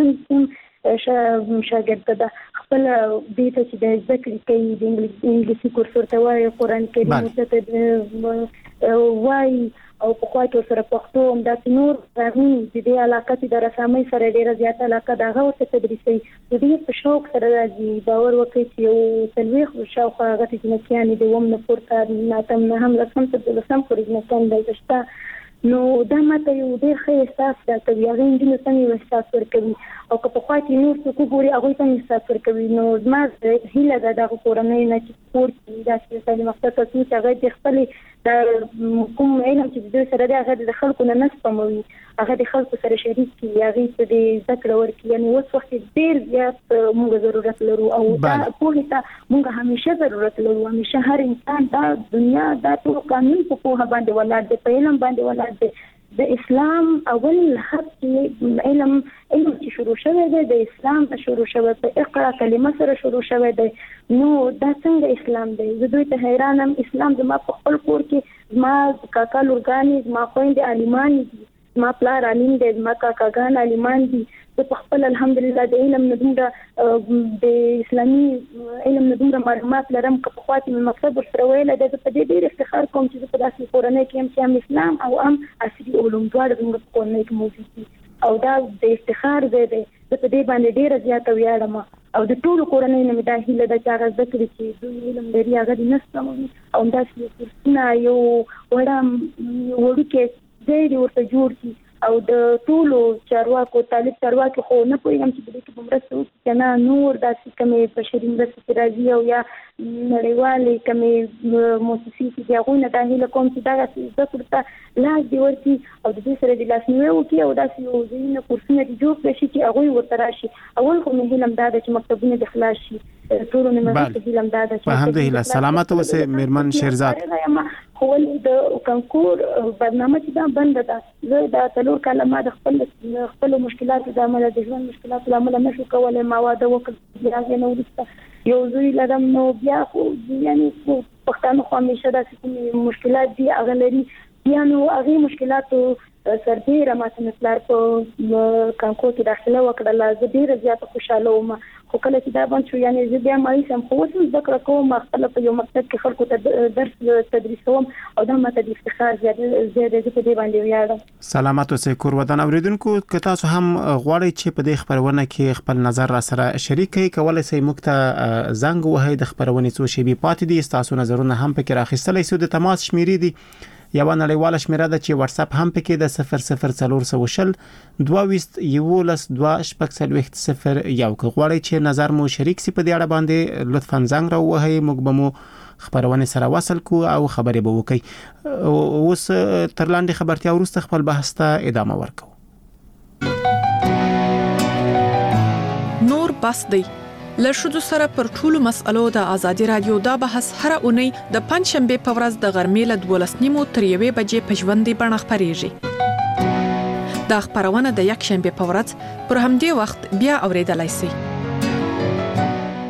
10 شاګرده ده خپل دې ته چې د زده کړې کوي د انګلیسي کورس ورته وایي قرآن کریم ورته وایي او په خوا کې سره پښتو همداسې نور راغلي د دې علاقه چې د رسامۍ سره ډېره زیاته علاقه ده هغه ورته تدریسوي د دې په شوق سره راځي باور وکړئ چې یو 40 شاوخوا هغه جنکیانې د 9 نه پورته ناتم نه هم 10 تر 12 پورې جنکیان دلته شته نو دا ماته یو ډېر ښه احساس راکوي هغې نجونو ته مې یو احساس ورکوي او که په خوا کې نور څوک وګوري هغوی ته مې احساس ورکوي نو زما هیله ده دغه کورنۍ نه چې کور کې داسې تعلیم یافته کسونه چې هغه د خپلې د کوم علم چې د دوی سره دی هغه د خلکو نه سپموي هغه د خلکو سره شریک کړي هغې ته د زده کړه ورکړي یعنې اوس وخت ډېر زیات موږ ضرورت لرو او دا پوهې ته موږ همیشه ضرورت لرو همیشه هر انسان دا دنیا دا ټول قانون په پوهه باندې ولاړ دی په علم باندې ولاړ دی د اسلام اول حق چې علم چې شروع شوی دی د اسلام شروع شوی په اقرا کلمه سره شروع شوی دی نو دا څنګه اسلام دی زه دوی ته حیرانم اسلام زما په خپل کور کې زما کاکا لورګانې زما خویندې عالمانې دي زما پلار عالم دی زما کاکاګان عالمان دي زه په خپل الحمدلله د علم نه دومره د اسلامي علم نه دومره معلومات لرم که پخوا چې مې مکتب ورسره ویلی دی زه په دې ډېر افتخار کوم چې زه په داسې کورنۍ کې یم چې هم اسلام او هم عصري علوم دواړه زموږ په کورنۍ کې موجود دي او دا د افتخار ځای دی زه په دې باندې ډېره زیاته ویاړم او د ټولو کورنۍ نه مې دا هیله ده چې هغه زده کړي چې دوی علم لري هغه دې نه سپموي او همداسې یو کورسونه یو وړوکی ځای دې ورته جوړ کړي او د ټولو چارواکو طالب چارواکو خو نه پوهېږم چې په دې کې به مرسته وکړي که نه نور داسې کومې بشري مرستې چې راځي او یا نړیوالې کومې موسسې چې دي هغوی نه دا هیله کوم چې دغسې زده کړو ته لاس دې ورکړي او د دوی سره دې لاسنیوی وکړي او داسې یو ځایونه کورسونه دې جوړ کړی شي چې هغوی ورته راشي اول خو مې هیله همدا ده چې مکتبونه دې خلاص شي ټولو نه مې هیله همدا ده په همدې هیله سلامت اوسئ میرمن شیرزاد خو ولې د کنکور برنامه چې دا بنده ده زه دا 4 کاله ما د خپلو مشکلاتو د امله د ژوند مشکلاتو له امله نه شو کولی ما واده وکړ بیا هغې نه وروسته یو زوی لرم نو بیا خو یعنې پښتانه خو همیشه داسې کومې مشکلات دي هغه لري بیا نو هغې مشکلاتو سربیره ماته مې پلار په کانکور کې داخله وکړله زه ډېره زیاته خوشحاله وم خو کله چې دا بند شو یعنې زه بیا مایوسه یم خو اوس هم زده کړه کوم خپله په یو مکتب کې خلکو ته درس تدریسوم او دا ماته د افتخار زیات دی زه په دې باندې ویاړم سلامت اوسئ کورودان اوریدونکو که تاسو هم غواړئ چې په دې خپرونه کې خپل نظر را سره شریک کړئ کولی شئ موږ ته زنګ ووهئ د خپرونې څو شیبې پاتې دي ستاسو نظرونه هم پکې راخیستلی شو د تماس شمیرې دي یوه نړیواله شمیره ده چې واتس اپ هم پکې د 00420 22 11 2 یو که غواړئ چې نظر مو شریک سي په دې اړه باندې لطفاً زنګ راووهئ موږ به مو خبرونه سره وصل کو او خبرې به وکړي اوس تر لاندې خبرتیا وروسته خپل بحث ته ادامه ورکوو نور بس دی لښودو سره پر ټولو مسألو د ازادي رادیو دا بحث هر اونۍ د پنځشنبه په ورځ د غرمې له 12:30 تر 1 بجې په ژوندۍ بڼه خپرېږي دا خبرونه د یک شنبه په ورځ پر همدې وخت بیا اوریدلای شئ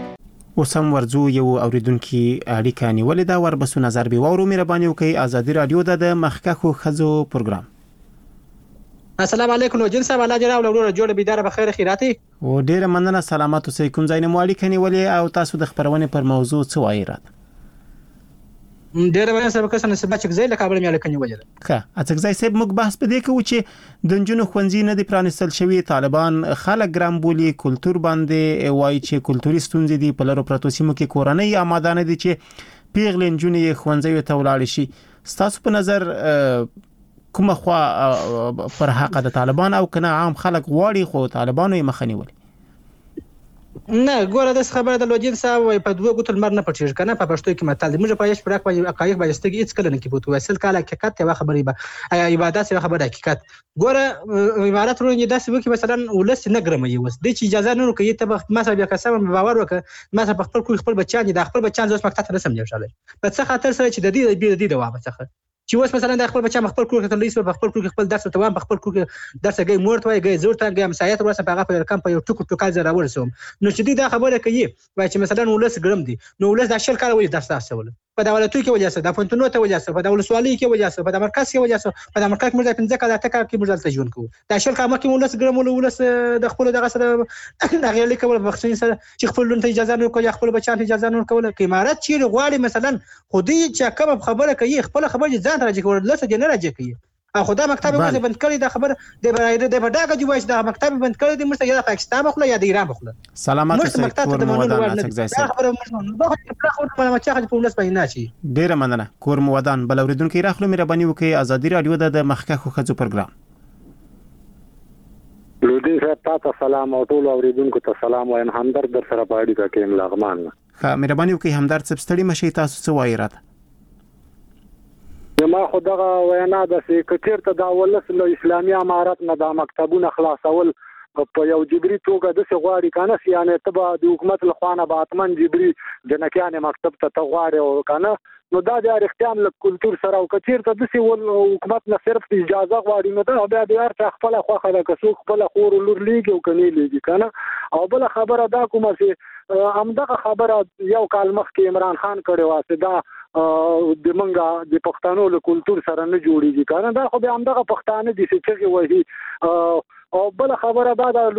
اوسم ورزو یو اوریدونکو اړیکه نیولې دا وربسو نظر به وورو مهرباني وکي ازادي رادیو د مخکخو خزو پروګرام. السلام علیکم جن صاحب الله جناب له جوړ بيدار بخیر خیراتي او ډیره مننه سلامات اوسئ. کوم ځای نه اړیکه نیولې او تاسو د خبرونه پر موضوع څه وایي راته؟ ډیره مننه سبا کسان سبا چې ځای له کابل مې اړیکه نیولې. ښه اڅک ځای صاحب موږ بحث پدې کوو چې د جنونو خوندزي نه دي پرانستل شوی طالبان خلک ګرام بولی کلچر باندې وایي چې کلچري ستونزې دي په لارو پروتو سیمو کې کورنۍ آماده نه دي چې پیغلین جنې خوندزي ته ولاړ شي. ستاسو په نظر کومه خوا پر حق د طالبان او کنه عام خلک غواړي خو طالبانو یې مخنی ولي؟ نه ګوره د خبره د لوجین صاحب په دوه ګوتل مر نه پټیږي کنه په پښتو کې متل موږ په یش پرک په حقایق باندې هیڅ کله نه کې بوتو اصل کله حقیقت یو خبرې به عبادت یو خبره حقیقت ګوره عبارت ورونه داسې وکي مثلا ولس نه ګرمي وس د چې اجازه نه کوي ته مثلا بیا قسم باور وکړه مثلا په خپل کوی خپل بچان د خپل بچان زوس مکتب ته رسم دی په څه خاطر سره چې د دې د وابه څخه چې اوس مثلا د خپل بچا خپل کور کې تللی سو په خپل کور کې خپل درس ته وام په خپل کور کې درس غي مورت وای غي زور ته غي مسایت ورسره په هغه په رقم په یو ټکو ځای راورسوم نو چې دا خبره کوي وای چې مثلا ولس ګرم دي نو ولس د شل کال وای درس تاسول په دولتو کې وجه سره د فونټونو ته وجه سره په دولت سوالي کې وجه سره په مرکز کې وجه سره په مرکز مرزه 15 کال ته کې مرزه ته ژوند کوو د شل کال مکه ولس ګرم ولس د خپل دغه سره دغه لیکل بخښین سره چې خپل لون ته اجازه نه کوي خپل بچان ته اجازه نه کوي کې امارات چې غواړي مثلا خودي چې کوم خبره کوي خپل خبره ځان راځي کول لسه نه راځي کوي او خدای مکتب وځي بند کړی دا خبره د بډاګه جوړ دا مکتب بند کړی د مرسته یا پاکستان مخله یا د ایران مخله سلامات اوسئ کور مودان نڅک ځای سره خبره په مچاخه په ولس باندې نشي. ډیره مننه کور مودان بل اوریدونکو راخلو مهرباني وکي ازادي رادیو د مخکخو خزو پروګرام. لودي ته سلام او ټول اوریدونکو ته سلام وایم همدرد در سره پاړی کا کېم لغمان. ښه مهرباني وکي همدرد ستړي مشي تاسو څه وایي راته؟ ما خو دغه وینا د سکرټیر ته دا ولس له اسلامي امارات نه د مکتبونو خلاصول په یو جبري توګه د غواړي کنه سیانه تبع د حکومت له خوانه به اتمن جبري جنکیانه مکتب ته غواړي او کنه نو دا د اختیام له کلچر سره او کچیر ته د حکومت نه صرف اجازه غواړي نو دا بیا د هر خپل خوخه د کسو خپل خور لور لیږي او کني لیږي کنه او بل خبره دا کومه چې همدغه خبره یو کال مخکې عمران خان کړي واسه دا د منګه د پښتنو له کلچر سره نه جوړیږي کنه دا خو به همدغه پښتانه دي چې وایي او بل خبره دا د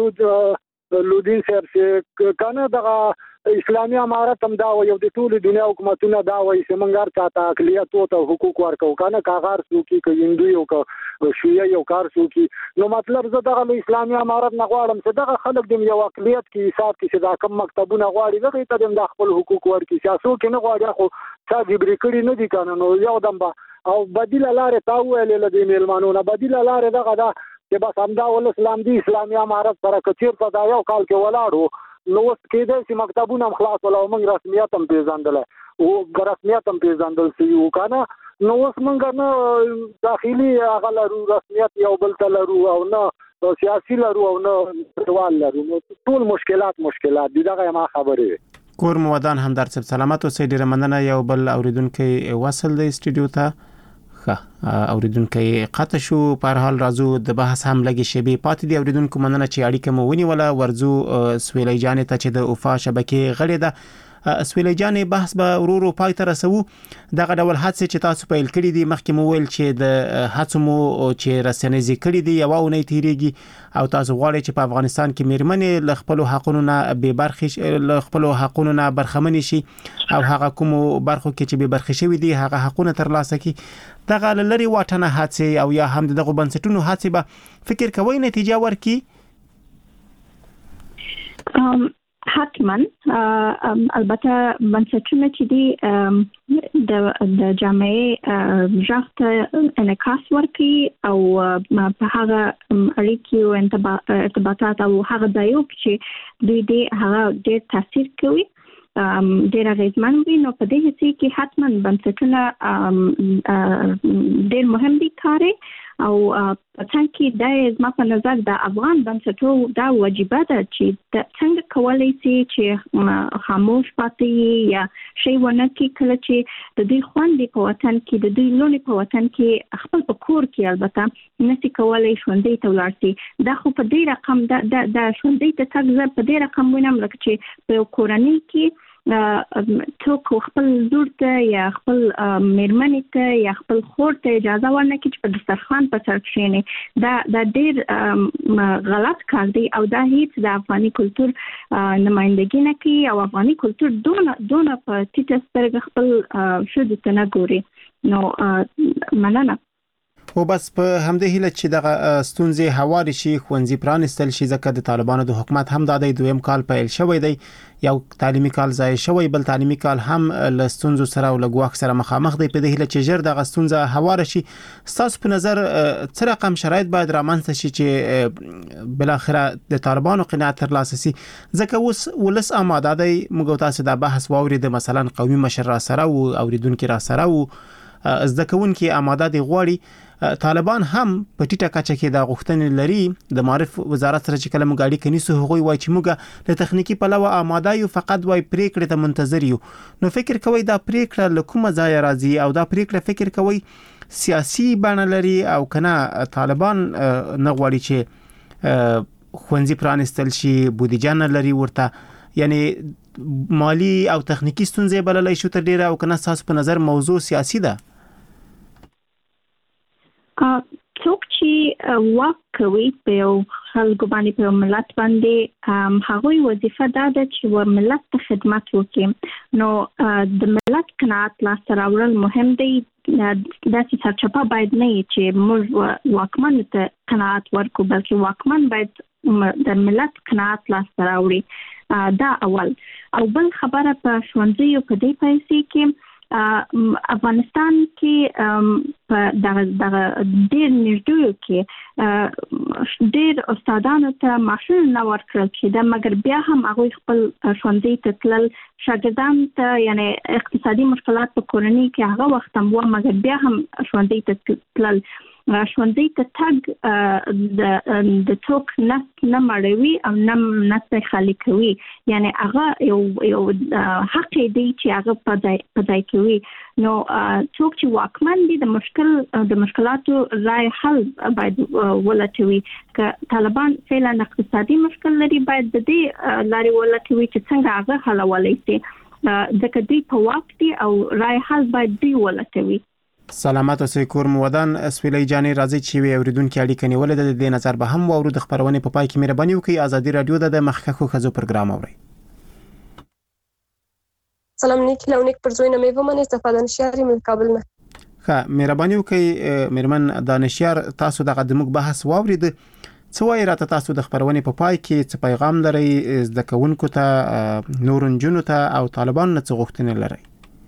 لودین صاحب چې کنه دغه اسلامي امارات هم دا یو د ټول دنیا حکومتونه دا وایي چې منګار چاته اقلیت او ته حقوق ورکو کنه کاغار سوکي ک هندو یو ک شیعه یو کار سوکي نو مطلب زه دغه اسلامي امارات نه غواړم چې دغه خلک د یو اقلیت کې حساب کې چې دا کم مکتبونه غواړي دغه ته د خپل حقوق ورکي سیاسو کې نه غواړي خو څا جبري کړی نه دي کنه نو یو دم او بدیل لارې تا ویل له دې میلمانو نه بدیل لارې دغه دا چې بس همدا ول اسلام دی اسلامي امارات سره کچیر ته دا یو کال کې ولاړو نو اوس کېدای چې مکتبونه خلاص ولا موږ رسمیت هم پیژندل او رسمیت هم پیژندل سی یو کنه نو اوس موږ نه داخلي هغه لرو رسمیت یو بل تلرو او نه سیاسي لرو او نه ډول لرو ټول مشکلات دي دغه ما خبره کور مودان همدرد صاحب سلامات اوسئ ډیره مننه یو بل اوریدونکو وصل د استودیو ته اوریدونکو قطع شو په هر حال راځو د بحث هم لګي شی پاتې دی اوریدونکو مننه چې اړیکه مو ونیوله ورزو سویلای جان ته چې د اوفا شبکې غړي ده سویلای جان بحث به ورورو پای ته رسو دغه ډول حادثه چې تاسو پیل کړی دي مخکې مو ویل چې د حادثو مو چې رسنیزي کړی دي یو نه تیریږي او تاسو غواړئ چې په افغانستان کې میرمنې ل خپل حقوقو نه به برخه ل خپل حقوقو نه برخمن شي او هغه کوم برخو کې چې به برخه شوی دي هغه حقوقونه ترلاسه کړي دغه لری واټنه حادثه او یا هم دغه بنسټونو حادثه به فکر کوي نتیجه ورکړي حتما البته بنسټونه چې دي د جامعې ژغته انعکاس ورکړي او په هغه اړیکې او ارتباطات او هغه ځایو چې دوی دې هغه ډېر تاثیر کوي ډېر اغیزمن وي نو په دې هڅه کې حتما بنسټونه ډېر مهم دي کاري او څنګه د زما په نظر د افغان بنسټونو دا واجبہ ده چې څنګه کولای شي چې خاموش پاتې یا شی ونه کې کله چې د دې خوندې په وطن کې د دې لونې په وطن کې خپل په کور کې البته نسی کولای ژوندۍ ته ولاړ شي دا خو په دې رقم د ژوندۍ ته تګ په دې رقم وینم لکه چې په کورنۍ کې څوک خپل زوړ ته یا خپل میرمنې ته یا خپل خور ته اجازه ورنکړي چې په دسترخوان په سر کښېني. دا ډېر غلط کار دی او دا هیڅ د افغاني کلتور نمائندګي نه کوي او افغاني کلتور دونه په ټیټه سترګه خپل ښځو ته نه ګوري. نو مننه. او بس په همدې هیله چې دغه ستونزې هواري شي، ښوونځي پرانستل شي، ځکه د طالبانو د حکومت هم د دویم کال پیل شوی دی، یو تعلیمي کال ضایع شوی، بل تعلیمي کال هم له ستونزو سره او له ګواښ سره مخامخ دی. په دې هیله چې ژر دغه ستونزه هواره شي. تاسو په نظر څه رقم شرایط باید رامنځته شي چې بل اخره د طالبانو قناعت ترلاسه شي؟ ځکه اوس ولس آماده دی. موږ تاسو دا بحث واورید، مثلا قومي مشر را سره او اوریدونکو را سره او زده کوونکي آماده دي غواړي. طالبان هم په ټیټه کچه کې د غوښتنې لري. د معرف وزارت سره چې کله موږ اړیکه نیسو هغوی وایي چې موږ له تخنیکی پلوه آماده یو، فقط وایي پریکړه ته منتظر یو. نو فکر کوي دا پریکړه له کومه ځای راځي او دا پریکړه فکر کوي سیاسي بڼه لري او کنه طالبان نه غواړي چې ښوونځي پرانستل شي، بودیجه نه لري ورته، یعنی مالی او تخنیکی ستونزې بللای شو تر ډیره، او کنه تاسو په نظر موضوع سیاسي ده؟ څوک چې واک کوي په خلکو باندې، په ملت باندې، هغوی وظیفه دا ده چې ملت ته خدمت وکړي. نو د ملت قناعت لاسته راوړل مهم دی. داسې سرچپه باید نه وي چې موږ واکمن ته قناعت ورکړو، بلکې واکمن باید د ملت قناعت لاسته راوړي. دا اول. او بل خبره په ښوونځیو په دې پیسې کې افغانستان کې په دغه ډېر نږدې کې ډېر استادانو ته معاشونه نه ورکړل کېده، مګر بیا هم هغوی خپل ښوونځي ته تلل. شاګردان ته یعنی اقتصادي مشکلات په کورنۍ کې هغه وخت هم وه، مګر بیا هم ښوونځي ته تلل. ښوونځي ته تګ د څوک نس نه مړوي او نه خالي کوي، یعنی هغه یو حق دی چې هغه په ځای کوي. نو څوک چې واکمن دي د مشکلاتو رای حل باید ولټوي. که طالبان فعلا اقتصادي مشکل لري، باید د دې لارې ولټوي چې څنګه هغه حلولی شي، ځکه دوی په واک دي او رای حل باید دوی ولټوي. سلامت اوسئ. کور مو ودان. سویلې جانې راځي چې اوریدونکو اړیکه نیولې ده، د نظر به هم واورو. د خبرونه په پای کې مهرباني وکړئ ازادي رادیو د مخکښو خزو پروګرام اورئ. سلام نیک لونیک پرزوینه مې ومنه استفاده نشاری من کابل نه. ښه، مهرباني وکړئ میرمن دانشیار، تاسو دغه د موږ بحث واورید. څه وایي راته تاسو د خبرونه په پای کې څه پیغام لرئ زده کوونکو ته، نور نجونو ته او طالبانو څخه غوښتنې لرئ؟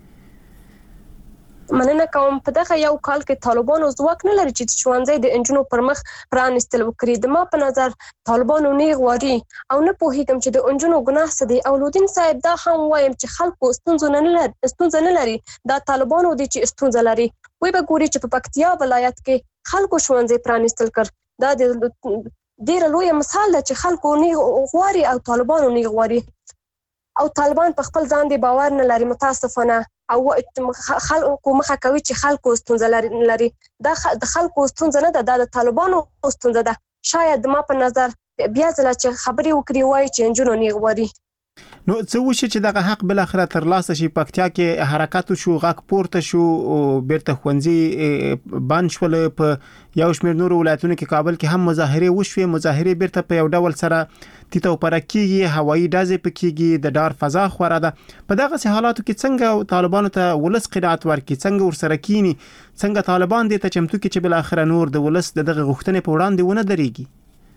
مننه کوم. په دغه یو کال کې طالبانو ځواک نه لري چې ښوونځي د انجونو پر مخ پرانستل وکړي. د ما په نظر طالبانو نه غواړي او نه پوهیږم چې د انجونو ګناه څه دی. او لودین صاحب دا هم وایم چې خلکو ستونزه نه لري، دا طالبانو دي چې ستونزه لري. وی به ګوري چې په پکتیا ولایت کې خلکو ښوونځي پرانستل کړ. دا د ډیر لوی مثال دی چې خلکو نه غواړي او طالبانو نه غواړي، او طالبان په خپل ځان دی باور نه لري متاسفانه، او خلکو مخه کوي چې خلکو ستونزه لري. دا د خلکو ستونزه نه ده، دا د طالبانو ستونزه ده. شاید ما په نظر بیا ځله چې خبرې وکړي وایي چې انجونو نه غواړي. نو څه وشي چې دغه حق بل اخره ترلاسه شي؟ پکتیا کې حرکت شو، غاک پورته شو، بیرته ښوونځي بند شول. په یو شمېر نور ولایتونو کې کابل کې هم مظاهره وشوي. مظاهره بیرته په یو ډول سره تیته او پرکیږي، هوایي ډزې پکېږي، د ډار فضا خوره ده. په دغه حالاتو کې څنګه طالبانو ته ولس قناعت ورکړي؟ څنګه ورسره کینی؟ څنګه طالبان دې ته چمتو کې چې بل اخره نور د ولس دغه غوښتنې په وړاندې ونه درېږي؟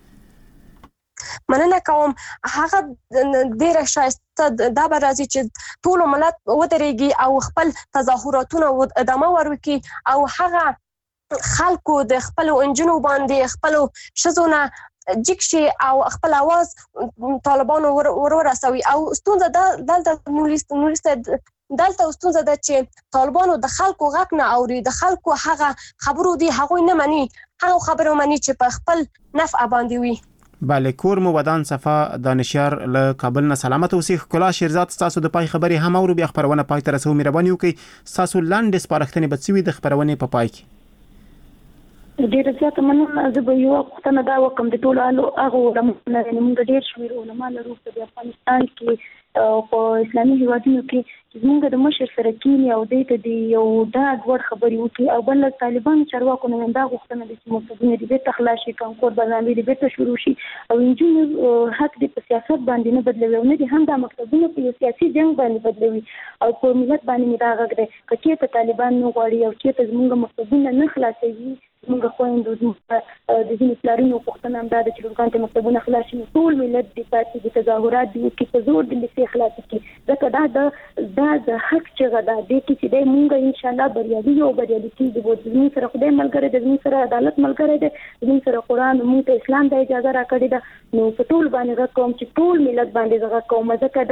مننه کوم. هغه ډیره شایسته دا به راځي چې ټول ملت ودرېږي او خپل تظاهراتونه ادامه ورکړي، او هغه خلکو د خپل انجونو باندې خپل شزونه جګ شي او خپل आवाज طالبانو ورسوي. او ستونزه دلته ستونزه ده چې طالبانو د خلکو غږ نه اوري، د خلکو هغه خبرو دي هغه نه مني، هغه خبرو مني چې په خپل نفع باندې وي. بله، کور مو ودان. صفا دانشیار له کابل نه سلامت اوسئ. کلا شیرزاد، تاسو د پای خبري هم اورو، بیا خبرونه پای ته رسو. مهرباني وکړئ تاسو لاندې سپارښتنې بچوي د خبرونه په پای کې. ډیر زیات مننه. زه به یو وختونه دا وکم د ټولو هغه علماء موږ ډیر شمیر علماء لرو په افغانستان کې په اسلامي هیوادونو کې زموږ د مشر سره کینی او د یو ډاډ وړ خبرې وکړي او بل طالبان چارواکو نه دا غوښتنه دي چې مقتدین دې ته خلاص شي کانکور برنامه دې ته شروع شي او انجینر حق دې په سیاست باندې نه بدلوي او نه دي هم د مکتبونو په سیاسي جنگ باندې بدلوي او په ملت باندې مراغ ده چې ته طالبان نه غواړي او چې ته زموږ مکتبونه نه خلاصوي موږ خويندو د دې پلانونو پښتنه هم دا چې لږان ته مکتبونه خلاص شي ټول ملت د پاتې د تظاهرات دي چې په زور د لسی خلاص شي دا د حق چې غدا دي چې د موږ ان شاء الله بریالي او بریالي کیږي د زموږ سره خدای ملګری د زموږ سره عدالت ملګری دی زموږ سره قران موږ ته اسلام د اجازه راکړي ده نو په ټول باندې کوم چې ټول ملت باندې زغه کوم ځکه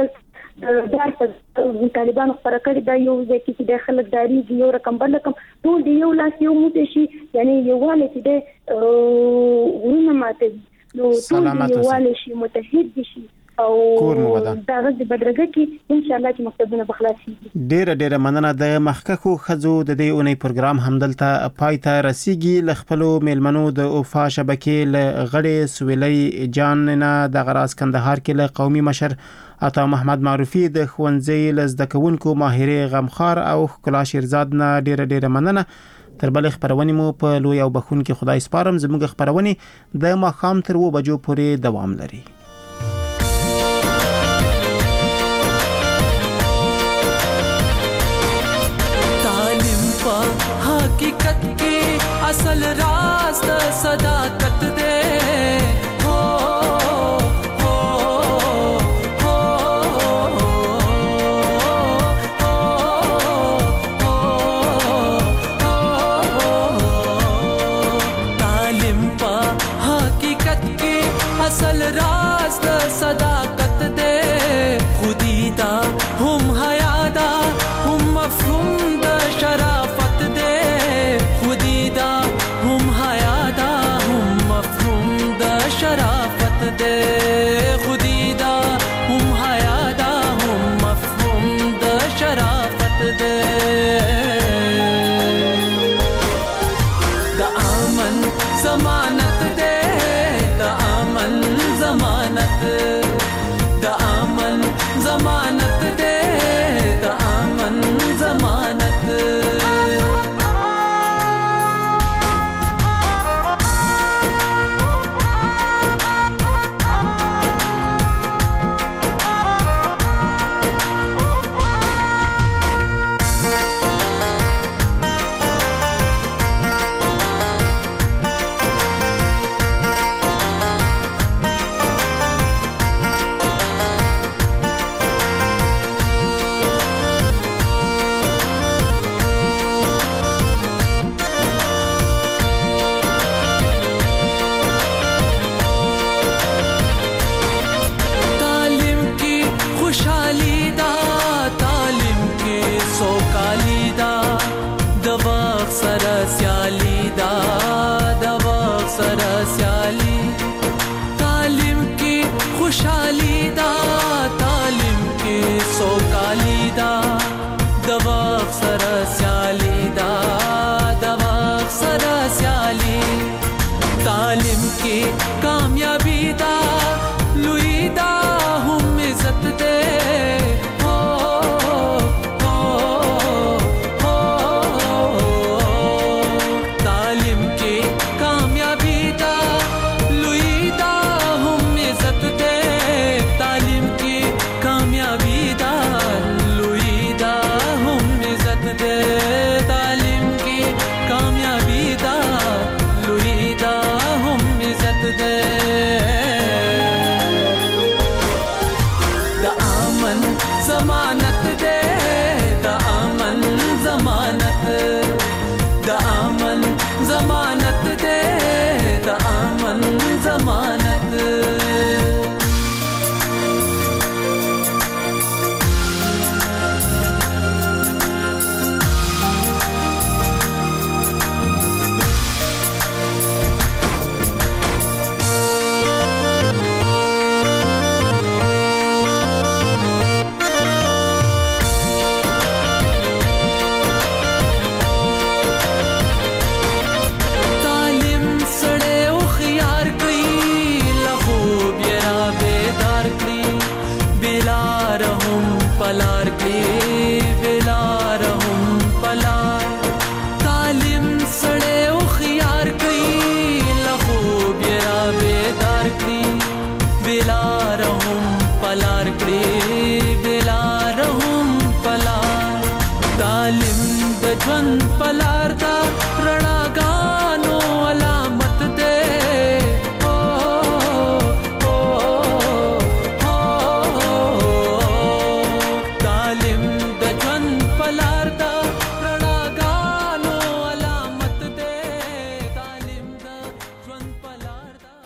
د طالبان خبره کړې دا یو ځکه چې د خلک داري یو رقم بل رقم ټول دی یو لاس یو موټی شي یعنی یواله چې د ورونه ماته نو ټول یواله شي متحد شي او دا غږ د بدرګه کې ان شاء الله چې مکتبونه بخلاصي ډېر مننه د محققو خزو د دې اونۍ پروګرام همدلته پای ته رسیږي ل خپل میلمنو د اوفا شبکې ل غړې سویلۍ جان نه د غراس کندهار کې ل قومي مشر عطا محمد معروفي د خوندزي لزدکونکو ماهره غمخار او خلا شیرزاد نه ډېر مننه تر بل خبرونه مو په لوی او بخون کې خدای سپارم زموږ خبرونه د ماخام تر و بجو پورې دوام لري تعلیم په حقیقت کې اصل راز د صداقت ده असल राज सदाकत दे खुदीदा हम हयादा हम मफहूम द शराफत दे खुदीदा हम हयादा हम मफहूम द शराफत दे खुदीदा हम हयादा हम मफहूम द शराफत दे द आमन जमानत दे ज़मानत द आमन ज़मानत दे द आमन ज़मानत तालीम की खुशहाली